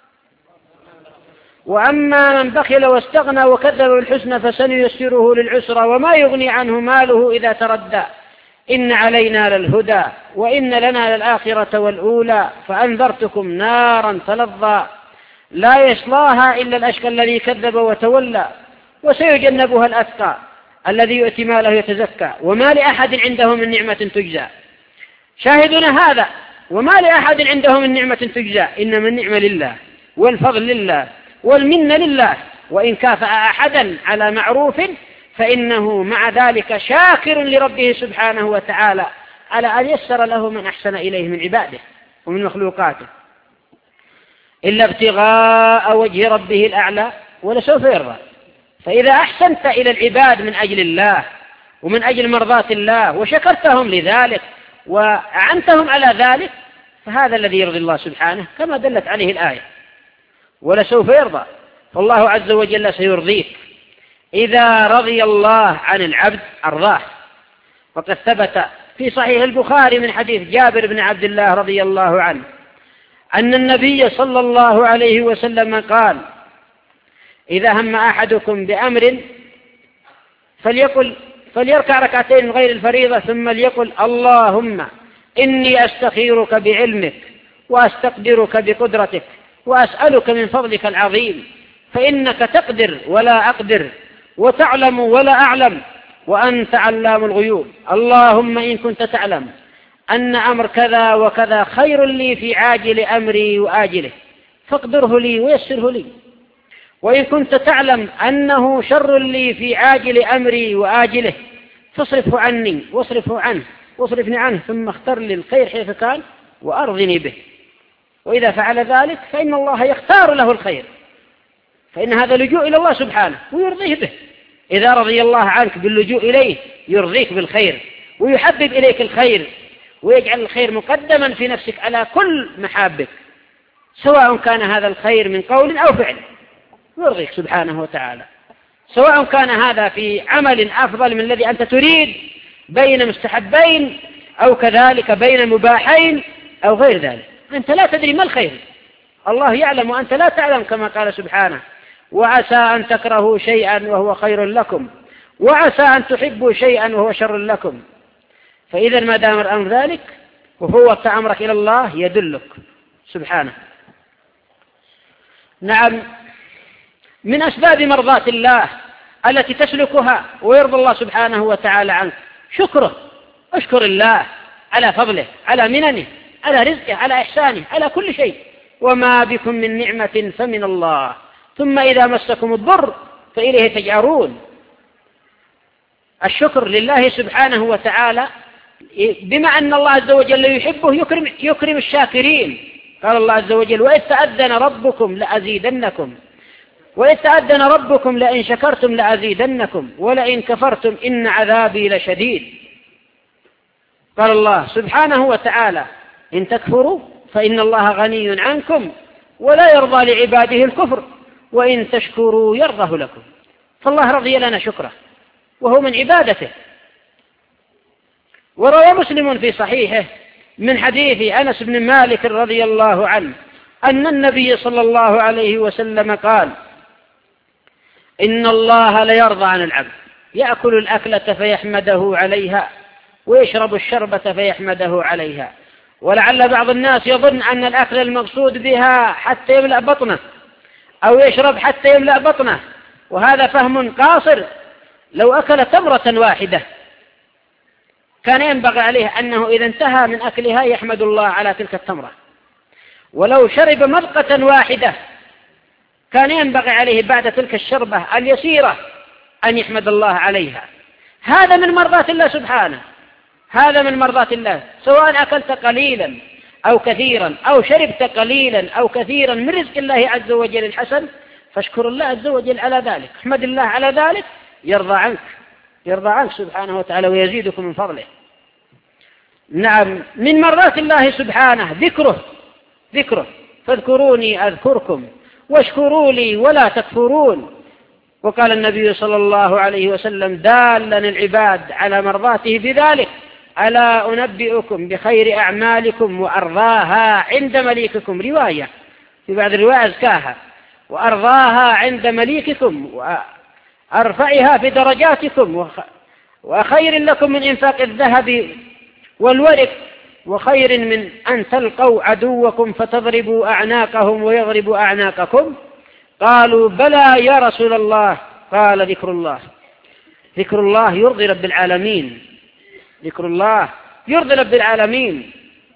وأما من بخل واستغنى وكذب بالحسنى فسنيسره للعسرى، وما يغني عنه ماله إذا تردى، إن علينا للهدى وإن لنا للآخرة والأولى، فأنذرتكم نارا تلظى لا يصلاها إلا الأشقى الذي كذب وتولى، وسيجنبها الأتقى الذي يؤتي ماله يتزكى، وما لأحد عنده من نعمة تجزى. شاهدنا هذا: وما لأحد عنده من نعمة تجزى، إنما النعمة لله والفضل لله والمنة لله، وإن كافأ أحدا على معروف فإنه مع ذلك شاكر لربه سبحانه وتعالى على أن يسر له من أحسن إليه من عباده ومن مخلوقاته، إلا ابتغاء وجه ربه الأعلى ولسوف يرضى. فإذا أحسنت إلى العباد من أجل الله ومن أجل مرضاة الله وشكرتهم لذلك وأعنتهم على ذلك فهذا الذي يرضي الله سبحانه كما دلت عليه الآية: ولسوف يرضى. فالله عز وجل سيرضيك إذا رضي الله عن العبد أرضاه. وقد ثبت في صحيح البخاري من حديث جابر بن عبد الله رضي الله عنه أن النبي صلى الله عليه وسلم قال: إذا هم أحدكم بأمر فليركع ركعتين غير الفريضة ثم ليقل: اللهم إني أستخيرك بعلمك وأستقدرك بقدرتك وأسألك من فضلك العظيم، فإنك تقدر ولا أقدر وتعلم ولا أعلم وأنت علام الغيوب. اللهم إن كنت تعلم أن أمر كذا وكذا خير لي في عاجل أمري وآجله فاقدره لي ويسره لي، وإن كنت تعلم أنه شر لي في عاجل أمري وآجله فاصرفه عني واصرفني عنه ثم اختر لي الخير حيث كان وأرضني به. وإذا فعل ذلك فإن الله يختار له الخير، فإن هذا لجوء إلى الله سبحانه ويرضيه به. إذا رضي الله عنك باللجوء إليه يرضيك بالخير ويحبب إليك الخير ويجعل الخير مقدما في نفسك على كل محابك، سواء كان هذا الخير من قول أو فعل، يرضيك سبحانه وتعالى، سواء كان هذا في عمل أفضل من الذي أنت تريد بين مستحبين أو كذلك بين مباحين أو غير ذلك، أنت لا تدري ما الخير، الله يعلم وأنت لا تعلم، كما قال سبحانه: وعسى أن تكرهوا شيئا وهو خير لكم، وعسى أن تحبوا شيئا وهو شر لكم. فإذا ما دام الأمر ذلك وفوضت أمرك إلى الله يدلك سبحانه. نعم، من أسباب مرضاة الله التي تسلكها ويرضى الله سبحانه وتعالى عنك شكره. اشكر الله على فضله، على مننه، على رزقه، على إحسانه، على كل شيء. وما بكم من نعمة فمن الله، ثم إذا مسكم الضر فإليه تجأرون. الشكر لله سبحانه وتعالى، بما أن الله عز وجل يحبه يكرم الشاكرين. قال الله عز وجل: وإذ تأذن ربكم لأزيدنكم، وإذ تأذن ربكم لئن شكرتم لأزيدنكم ولئن كفرتم إن عذابي لشديد. قال الله سبحانه وتعالى: إن تكفروا فإن الله غني عنكم ولا يرضى لعباده الكفر وإن تشكروا يرضه لكم. فالله رضي لنا شكره وهو من عبادته. وروى مسلم في صحيحه من حديث أنس بن مالك رضي الله عنه أن النبي صلى الله عليه وسلم قال: إن الله ليرضى عن العبد يأكل الأكلة فيحمده عليها ويشرب الشربة فيحمده عليها. ولعل بعض الناس يظن أن الأكل المقصود بها حتى يملأ بطنه أو يشرب حتى يملأ بطنه، وهذا فهم قاصر. لو أكل تمرة واحدة كان ينبغي عليه أنه إذا انتهى من أكلها يحمد الله على تلك التمرة، ولو شرب مضقة واحدة كان ينبغي عليه بعد تلك الشربة اليسيرة أن يحمد الله عليها. هذا من مرضاة الله سبحانه، هذا من مرضاة الله. سواء أكلت قليلا أو كثيرا أو شربت قليلا أو كثيرا من رزق الله عز وجل الحسن، فاشكر الله عز وجل على ذلك، احمد الله على ذلك، يرضى عنك سبحانه وتعالى ويزيدكم من فضله. نعم، من مرضاة الله سبحانه ذكره فاذكروني أذكركم واشكروا لي ولا تكفرون. وقال النبي صلى الله عليه وسلم دالا العباد على مرضاته بذلك: ألا أنبئكم بخير أعمالكم وأرضاها عند مليككم. رواية في بعض الرواية أزكاها: وأرضاها عند مليككم وأرفعها في درجاتكم، وخير لكم من إنفاق الذهب والورق، وخير من أن تلقوا عدوكم فتضربوا أعناقهم ويضربوا أعناقكم. قالوا: بلى يا رسول الله. قال: ذكر الله يرضي رب العالمين، ذكر الله يرضي رب العالمين.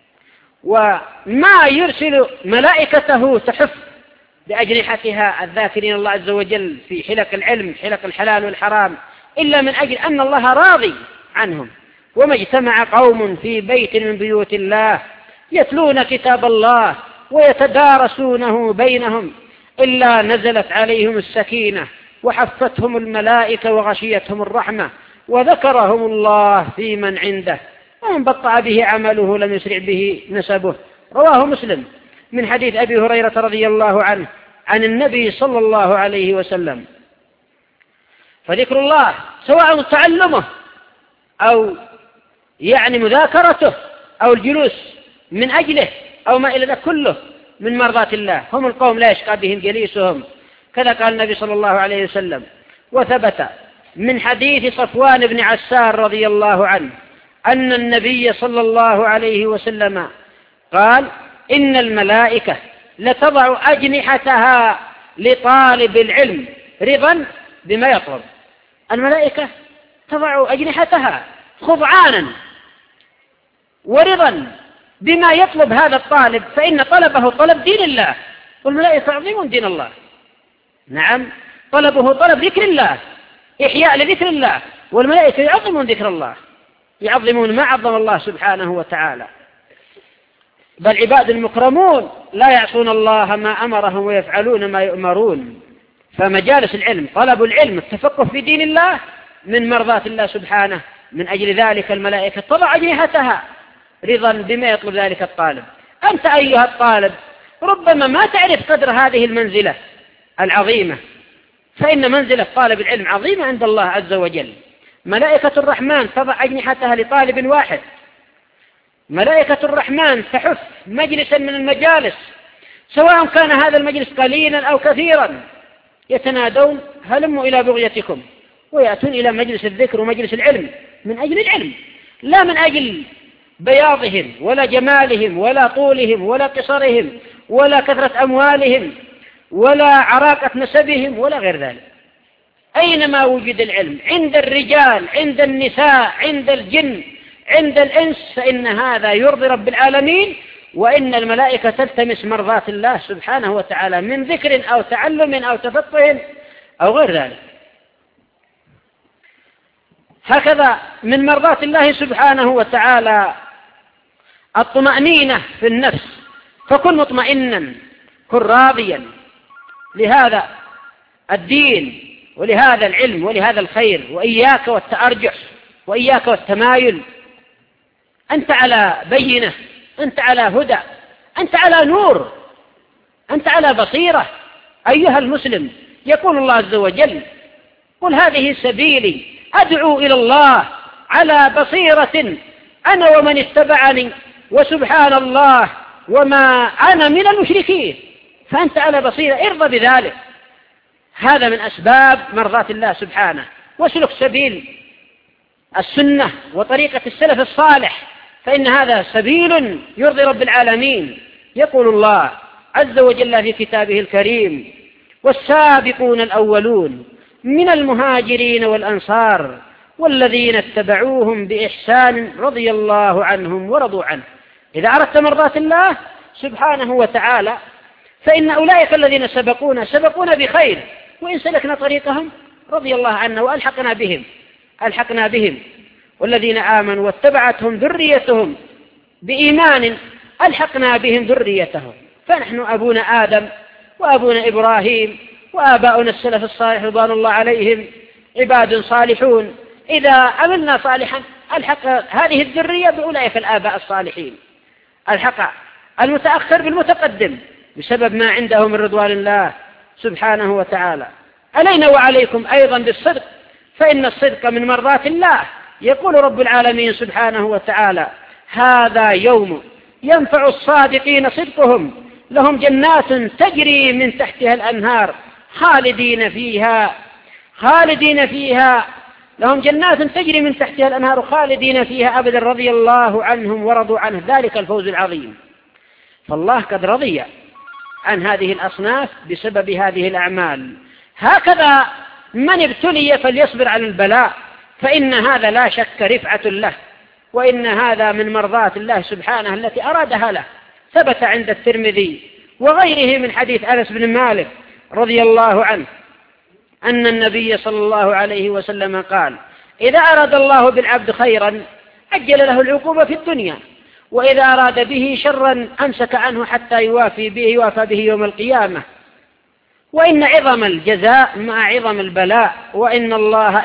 وما يرسل ملائكته تحف بأجنحتها الذاكرين الله عز وجل في حلق العلم، حلق الحلال والحرام، إلا من أجل أن الله راضي عنهم. وما اجتمع قوم في بيت من بيوت الله يتلون كتاب الله ويتدارسونه بينهم إلا نزلت عليهم السكينة وحفتهم الملائكة وغشيتهم الرحمة وذكرهم الله في من عنده ومن بطأ به عمله لم يسرع به نسبه. رواه مسلم من حديث أبي هريرة رضي الله عنه عن النبي صلى الله عليه وسلم. فذكر الله سواء تعلمه أو مذاكرته أو الجلوس من أجله أو ما إلى ذلك كله من مرضاة الله. هم القوم لا يشقى بهم جليسهم، كذا قال النبي صلى الله عليه وسلم. وثبت من حديث صفوان بن عسار رضي الله عنه أن النبي صلى الله عليه وسلم قال: إن الملائكة لتضع أجنحتها لطالب العلم رضا بما يطلب. الملائكة تضع أجنحتها خضعانا ورضا بما يطلب هذا الطالب، فإن طلبه طلب دين الله، والملائكة يعظمون دين الله. نعم، طلبه طلب ذكر الله، إحياء لذكر الله، والملائكة يعظمون ذكر الله، يعظمون ما عظم الله سبحانه وتعالى. بل عباد المكرمون لا يعصون الله ما أمرهم ويفعلون ما يؤمرون. فمجالس العلم، طلب العلم، التفقه في دين الله من مرضاة الله سبحانه. من أجل ذلك الملائكة تضع أجنحتها رضا بما يطلب ذلك الطالب. أنت أيها الطالب ربما ما تعرف قدر هذه المنزلة العظيمة، فإن منزلة طالب العلم عظيمة عند الله عز وجل. ملائكة الرحمن تضع أجنحتها لطالب واحد ملائكة الرحمن تحف مجلسا من المجالس، سواء كان هذا المجلس قليلا أو كثيرا، يتنادون هلموا إلى بغيتكم، ويأتون إلى مجلس الذكر ومجلس العلم من أجل العلم، لا من أجل بياضهم ولا جمالهم ولا طولهم ولا قصرهم ولا كثرة أموالهم ولا عراقة نسبهم ولا غير ذلك. أينما وجد العلم عند الرجال، عند النساء، عند الجن، عند الإنس، فإن هذا يرضي رب العالمين، وإن الملائكة تلتمس مرضات الله سبحانه وتعالى من ذكر أو تعلم أو تفقه أو غير ذلك. هكذا من مرضات الله سبحانه وتعالى الطمأنينة في النفس، فكن مطمئنا، كن راضيا لهذا الدين ولهذا العلم ولهذا الخير، وإياك والتأرجح وإياك والتمايل. أنت على بينة، أنت على هدى، أنت على نور، أنت على بصيرة أيها المسلم. يقول الله عز وجل: قل هذه سبيلي أدعو إلى الله على بصيرة أنا ومن اتبعني وسبحان الله وما أنا من المشركين. فأنت على بصيرة، ارضى بذلك. هذا من أسباب مرضاة الله سبحانه. واسلك سبيل السنة وطريقة السلف الصالح، فإن هذا سبيل يرضي رب العالمين. يقول الله عز وجل في كتابه الكريم: والسابقون الأولون من المهاجرين والأنصار والذين اتبعوهم بإحسان رضي الله عنهم ورضوا عنه. إذا أردت مرضاة الله سبحانه وتعالى فإن أولئك الذين سبقونا بخير، وإن سلكنا طريقهم رضي الله عنا وألحقنا بهم. والذين آمنوا واتبعتهم ذريتهم بإيمان ألحقنا بهم ذريتهم. فنحن أبونا آدم وأبونا إبراهيم وآباؤنا السلف الصالح رضوان الله عليهم عباد صالحون. إذا عملنا صالحا ألحق هذه الذرية بأولئك الآباء الصالحين، ألحق المتأخر بالمتقدم بسبب ما عندهم من رضوان الله سبحانه وتعالى. علينا وعليكم أيضا بالصدق، فإن الصدق من مرضات الله. يقول رب العالمين سبحانه وتعالى: هذا يوم ينفع الصادقين صدقهم لهم جنات تجري من تحتها الأنهار خالدين فيها لهم جنات تجري من تحتها الأنهار خالدين فيها أبدا رضي الله عنهم ورضوا عنه، ذلك الفوز العظيم. فالله قد رضي عن هذه الأصناف بسبب هذه الأعمال. هكذا من ابتلي فليصبر على البلاء، فإن هذا لا شك رفعة له، وإن هذا من مرضات الله سبحانه التي أرادها له. ثبت عند الترمذي وغيره من حديث أنس بن مالك رضي الله عنه أن النبي صلى الله عليه وسلم قال: إذا أراد الله بالعبد خيرا أجل له العقوبة في الدنيا، وإذا أراد به شرا أمسك عنه حتى يوافى به يوم القيامة. وإن عظم الجزاء مع عظم البلاء، وإن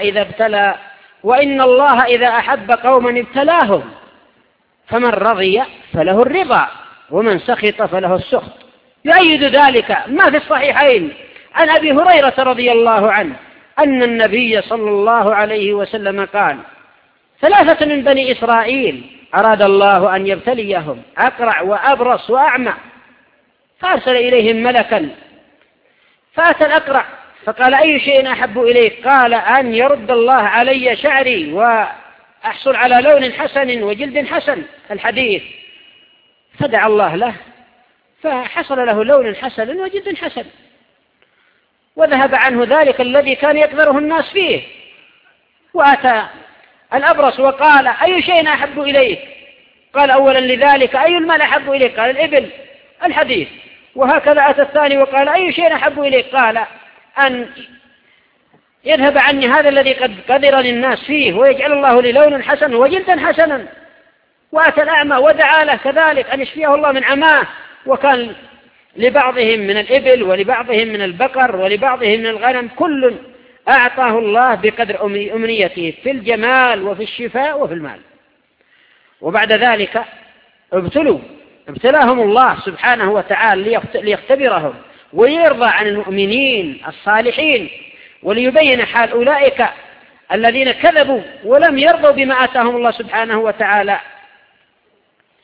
الله إذا أحب قوما ابتلاهم، فمن رضي فله الرضا ومن سخط فله السخط. يؤيد ذلك ما في الصحيحين عن أبي هريرة رضي الله عنه أن النبي صلى الله عليه وسلم قال: 3 من بني إسرائيل أراد الله أن يبتليهم: أقرع وأبرص وأعمى. فأرسل إليهم ملكا، فأتى الأقرع فقال: أي شيء أحب إليك؟ قال: أن يرد الله علي شعري وأحصل على لون حسن وجلد حسن، الحديث. فدعا الله له فحصل له لون حسن وجلد حسن، وذهب عنه ذلك الذي كان يقدره الناس فيه. وأتى الأبرص وقال: أي شيء أحب إليك؟ قال: أولا لذلك أي المال أحب إليك؟ قال: الإبل، الحديث. وهكذا أتى الثاني وقال: أي شيء أحب إليك؟ قال: أن يذهب عني هذا الذي قد قدر للناس فيه ويجعل الله لي لون حسن وجلدا حسنا. وأتى الأعمى ودعا له كذلك أن يشفيه الله من عماه، وكان لبعضهم من الإبل ولبعضهم من البقر ولبعضهم من الغنم، كل أعطاه الله بقدر أمنيته في الجمال وفي الشفاء وفي المال. وبعد ذلك ابتلاهم الله سبحانه وتعالى ليختبرهم ويرضى عن المؤمنين الصالحين، وليبين حال أولئك الذين كذبوا ولم يرضوا بما آتاهم الله سبحانه وتعالى.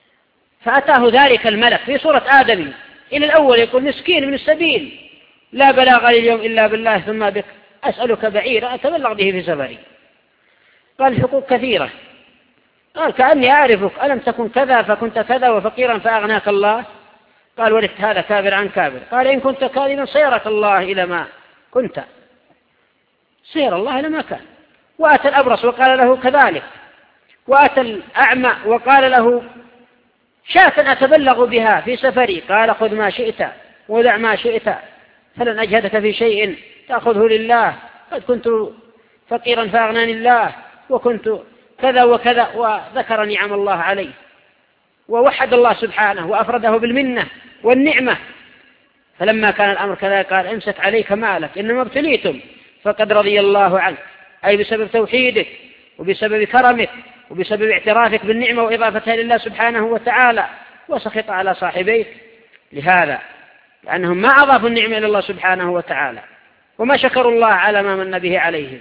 فأتاه ذلك الملك في صورة آدم إلى الأول يقول مسكين من السبيل لا بلاغ لي اليوم إلا بالله ثم بك أسألك بعيرا أتبلغ به في سفري. قال الحقوق كثيرة. قال كأني أعرفك ألم تكن كذا فكنت كذا وفقيرا فأغناك الله. قال ولدت هذا كابر عن كابر. قال إن كنت كاذبا سيرك الله إلى ما كنت، سير الله إلى ما كان. وأتى الأبرص وقال له كذلك، وأتى الأعمى وقال له شاة أتبلغ بها في سفري. قال خذ ما شئت ودع ما شئت فلن أجهدك في شيء تأخذه لله، قد كنت فقيرا فأغناني الله وكنت كذا وكذا، وذكر نعم الله عليه ووحد الله سبحانه وأفرده بالمنة والنعمة. فلما كان الأمر كذلك قال امسك عليك مالك إنما ابتليتم فقد رضي الله عنك، أي بسبب توحيدك وبسبب كرمك وبسبب اعترافك بالنعمة وإضافتها لله سبحانه وتعالى، وسخط على صاحبيك لهذا لأنهم ما أضافوا النعمة إلى الله سبحانه وتعالى وما شكروا الله على ما من به عليهم،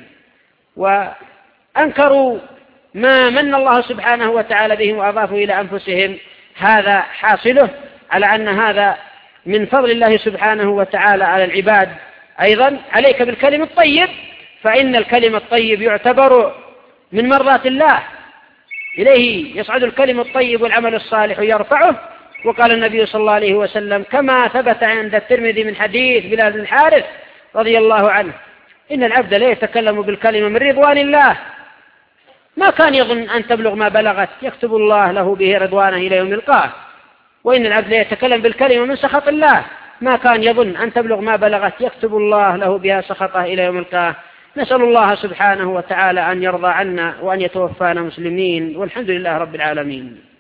وأنكروا ما من الله سبحانه وتعالى بهم وأضافوا إلى أنفسهم. هذا حاصله على أن هذا من فضل الله سبحانه وتعالى على العباد. أيضا عليك بالكلم الطيب، فإن الكلم الطيب يعتبر من مرضات الله، إليه يصعد الكلم الطيب والعمل الصالح يرفعه. وقال النبي صلى الله عليه وسلم كما ثبت عند الترمذي من حديث بلال بن الحارث رضي الله عنه إن العبد لا يتكلم بالكلمة من رضوان الله ما كان يظن أن تبلغ ما بلغت يكتب الله له به رضوانه إلى يوم يلقاه، وإن العبد لا يتكلم بالكلمة من سخط الله ما كان يظن أن تبلغ ما بلغت يكتب الله له بها سخطه إلى يوم يلقاه. نسأل الله سبحانه وتعالى أن يرضى عنا وأن يتوفانا مسلمين، والحمد لله رب العالمين.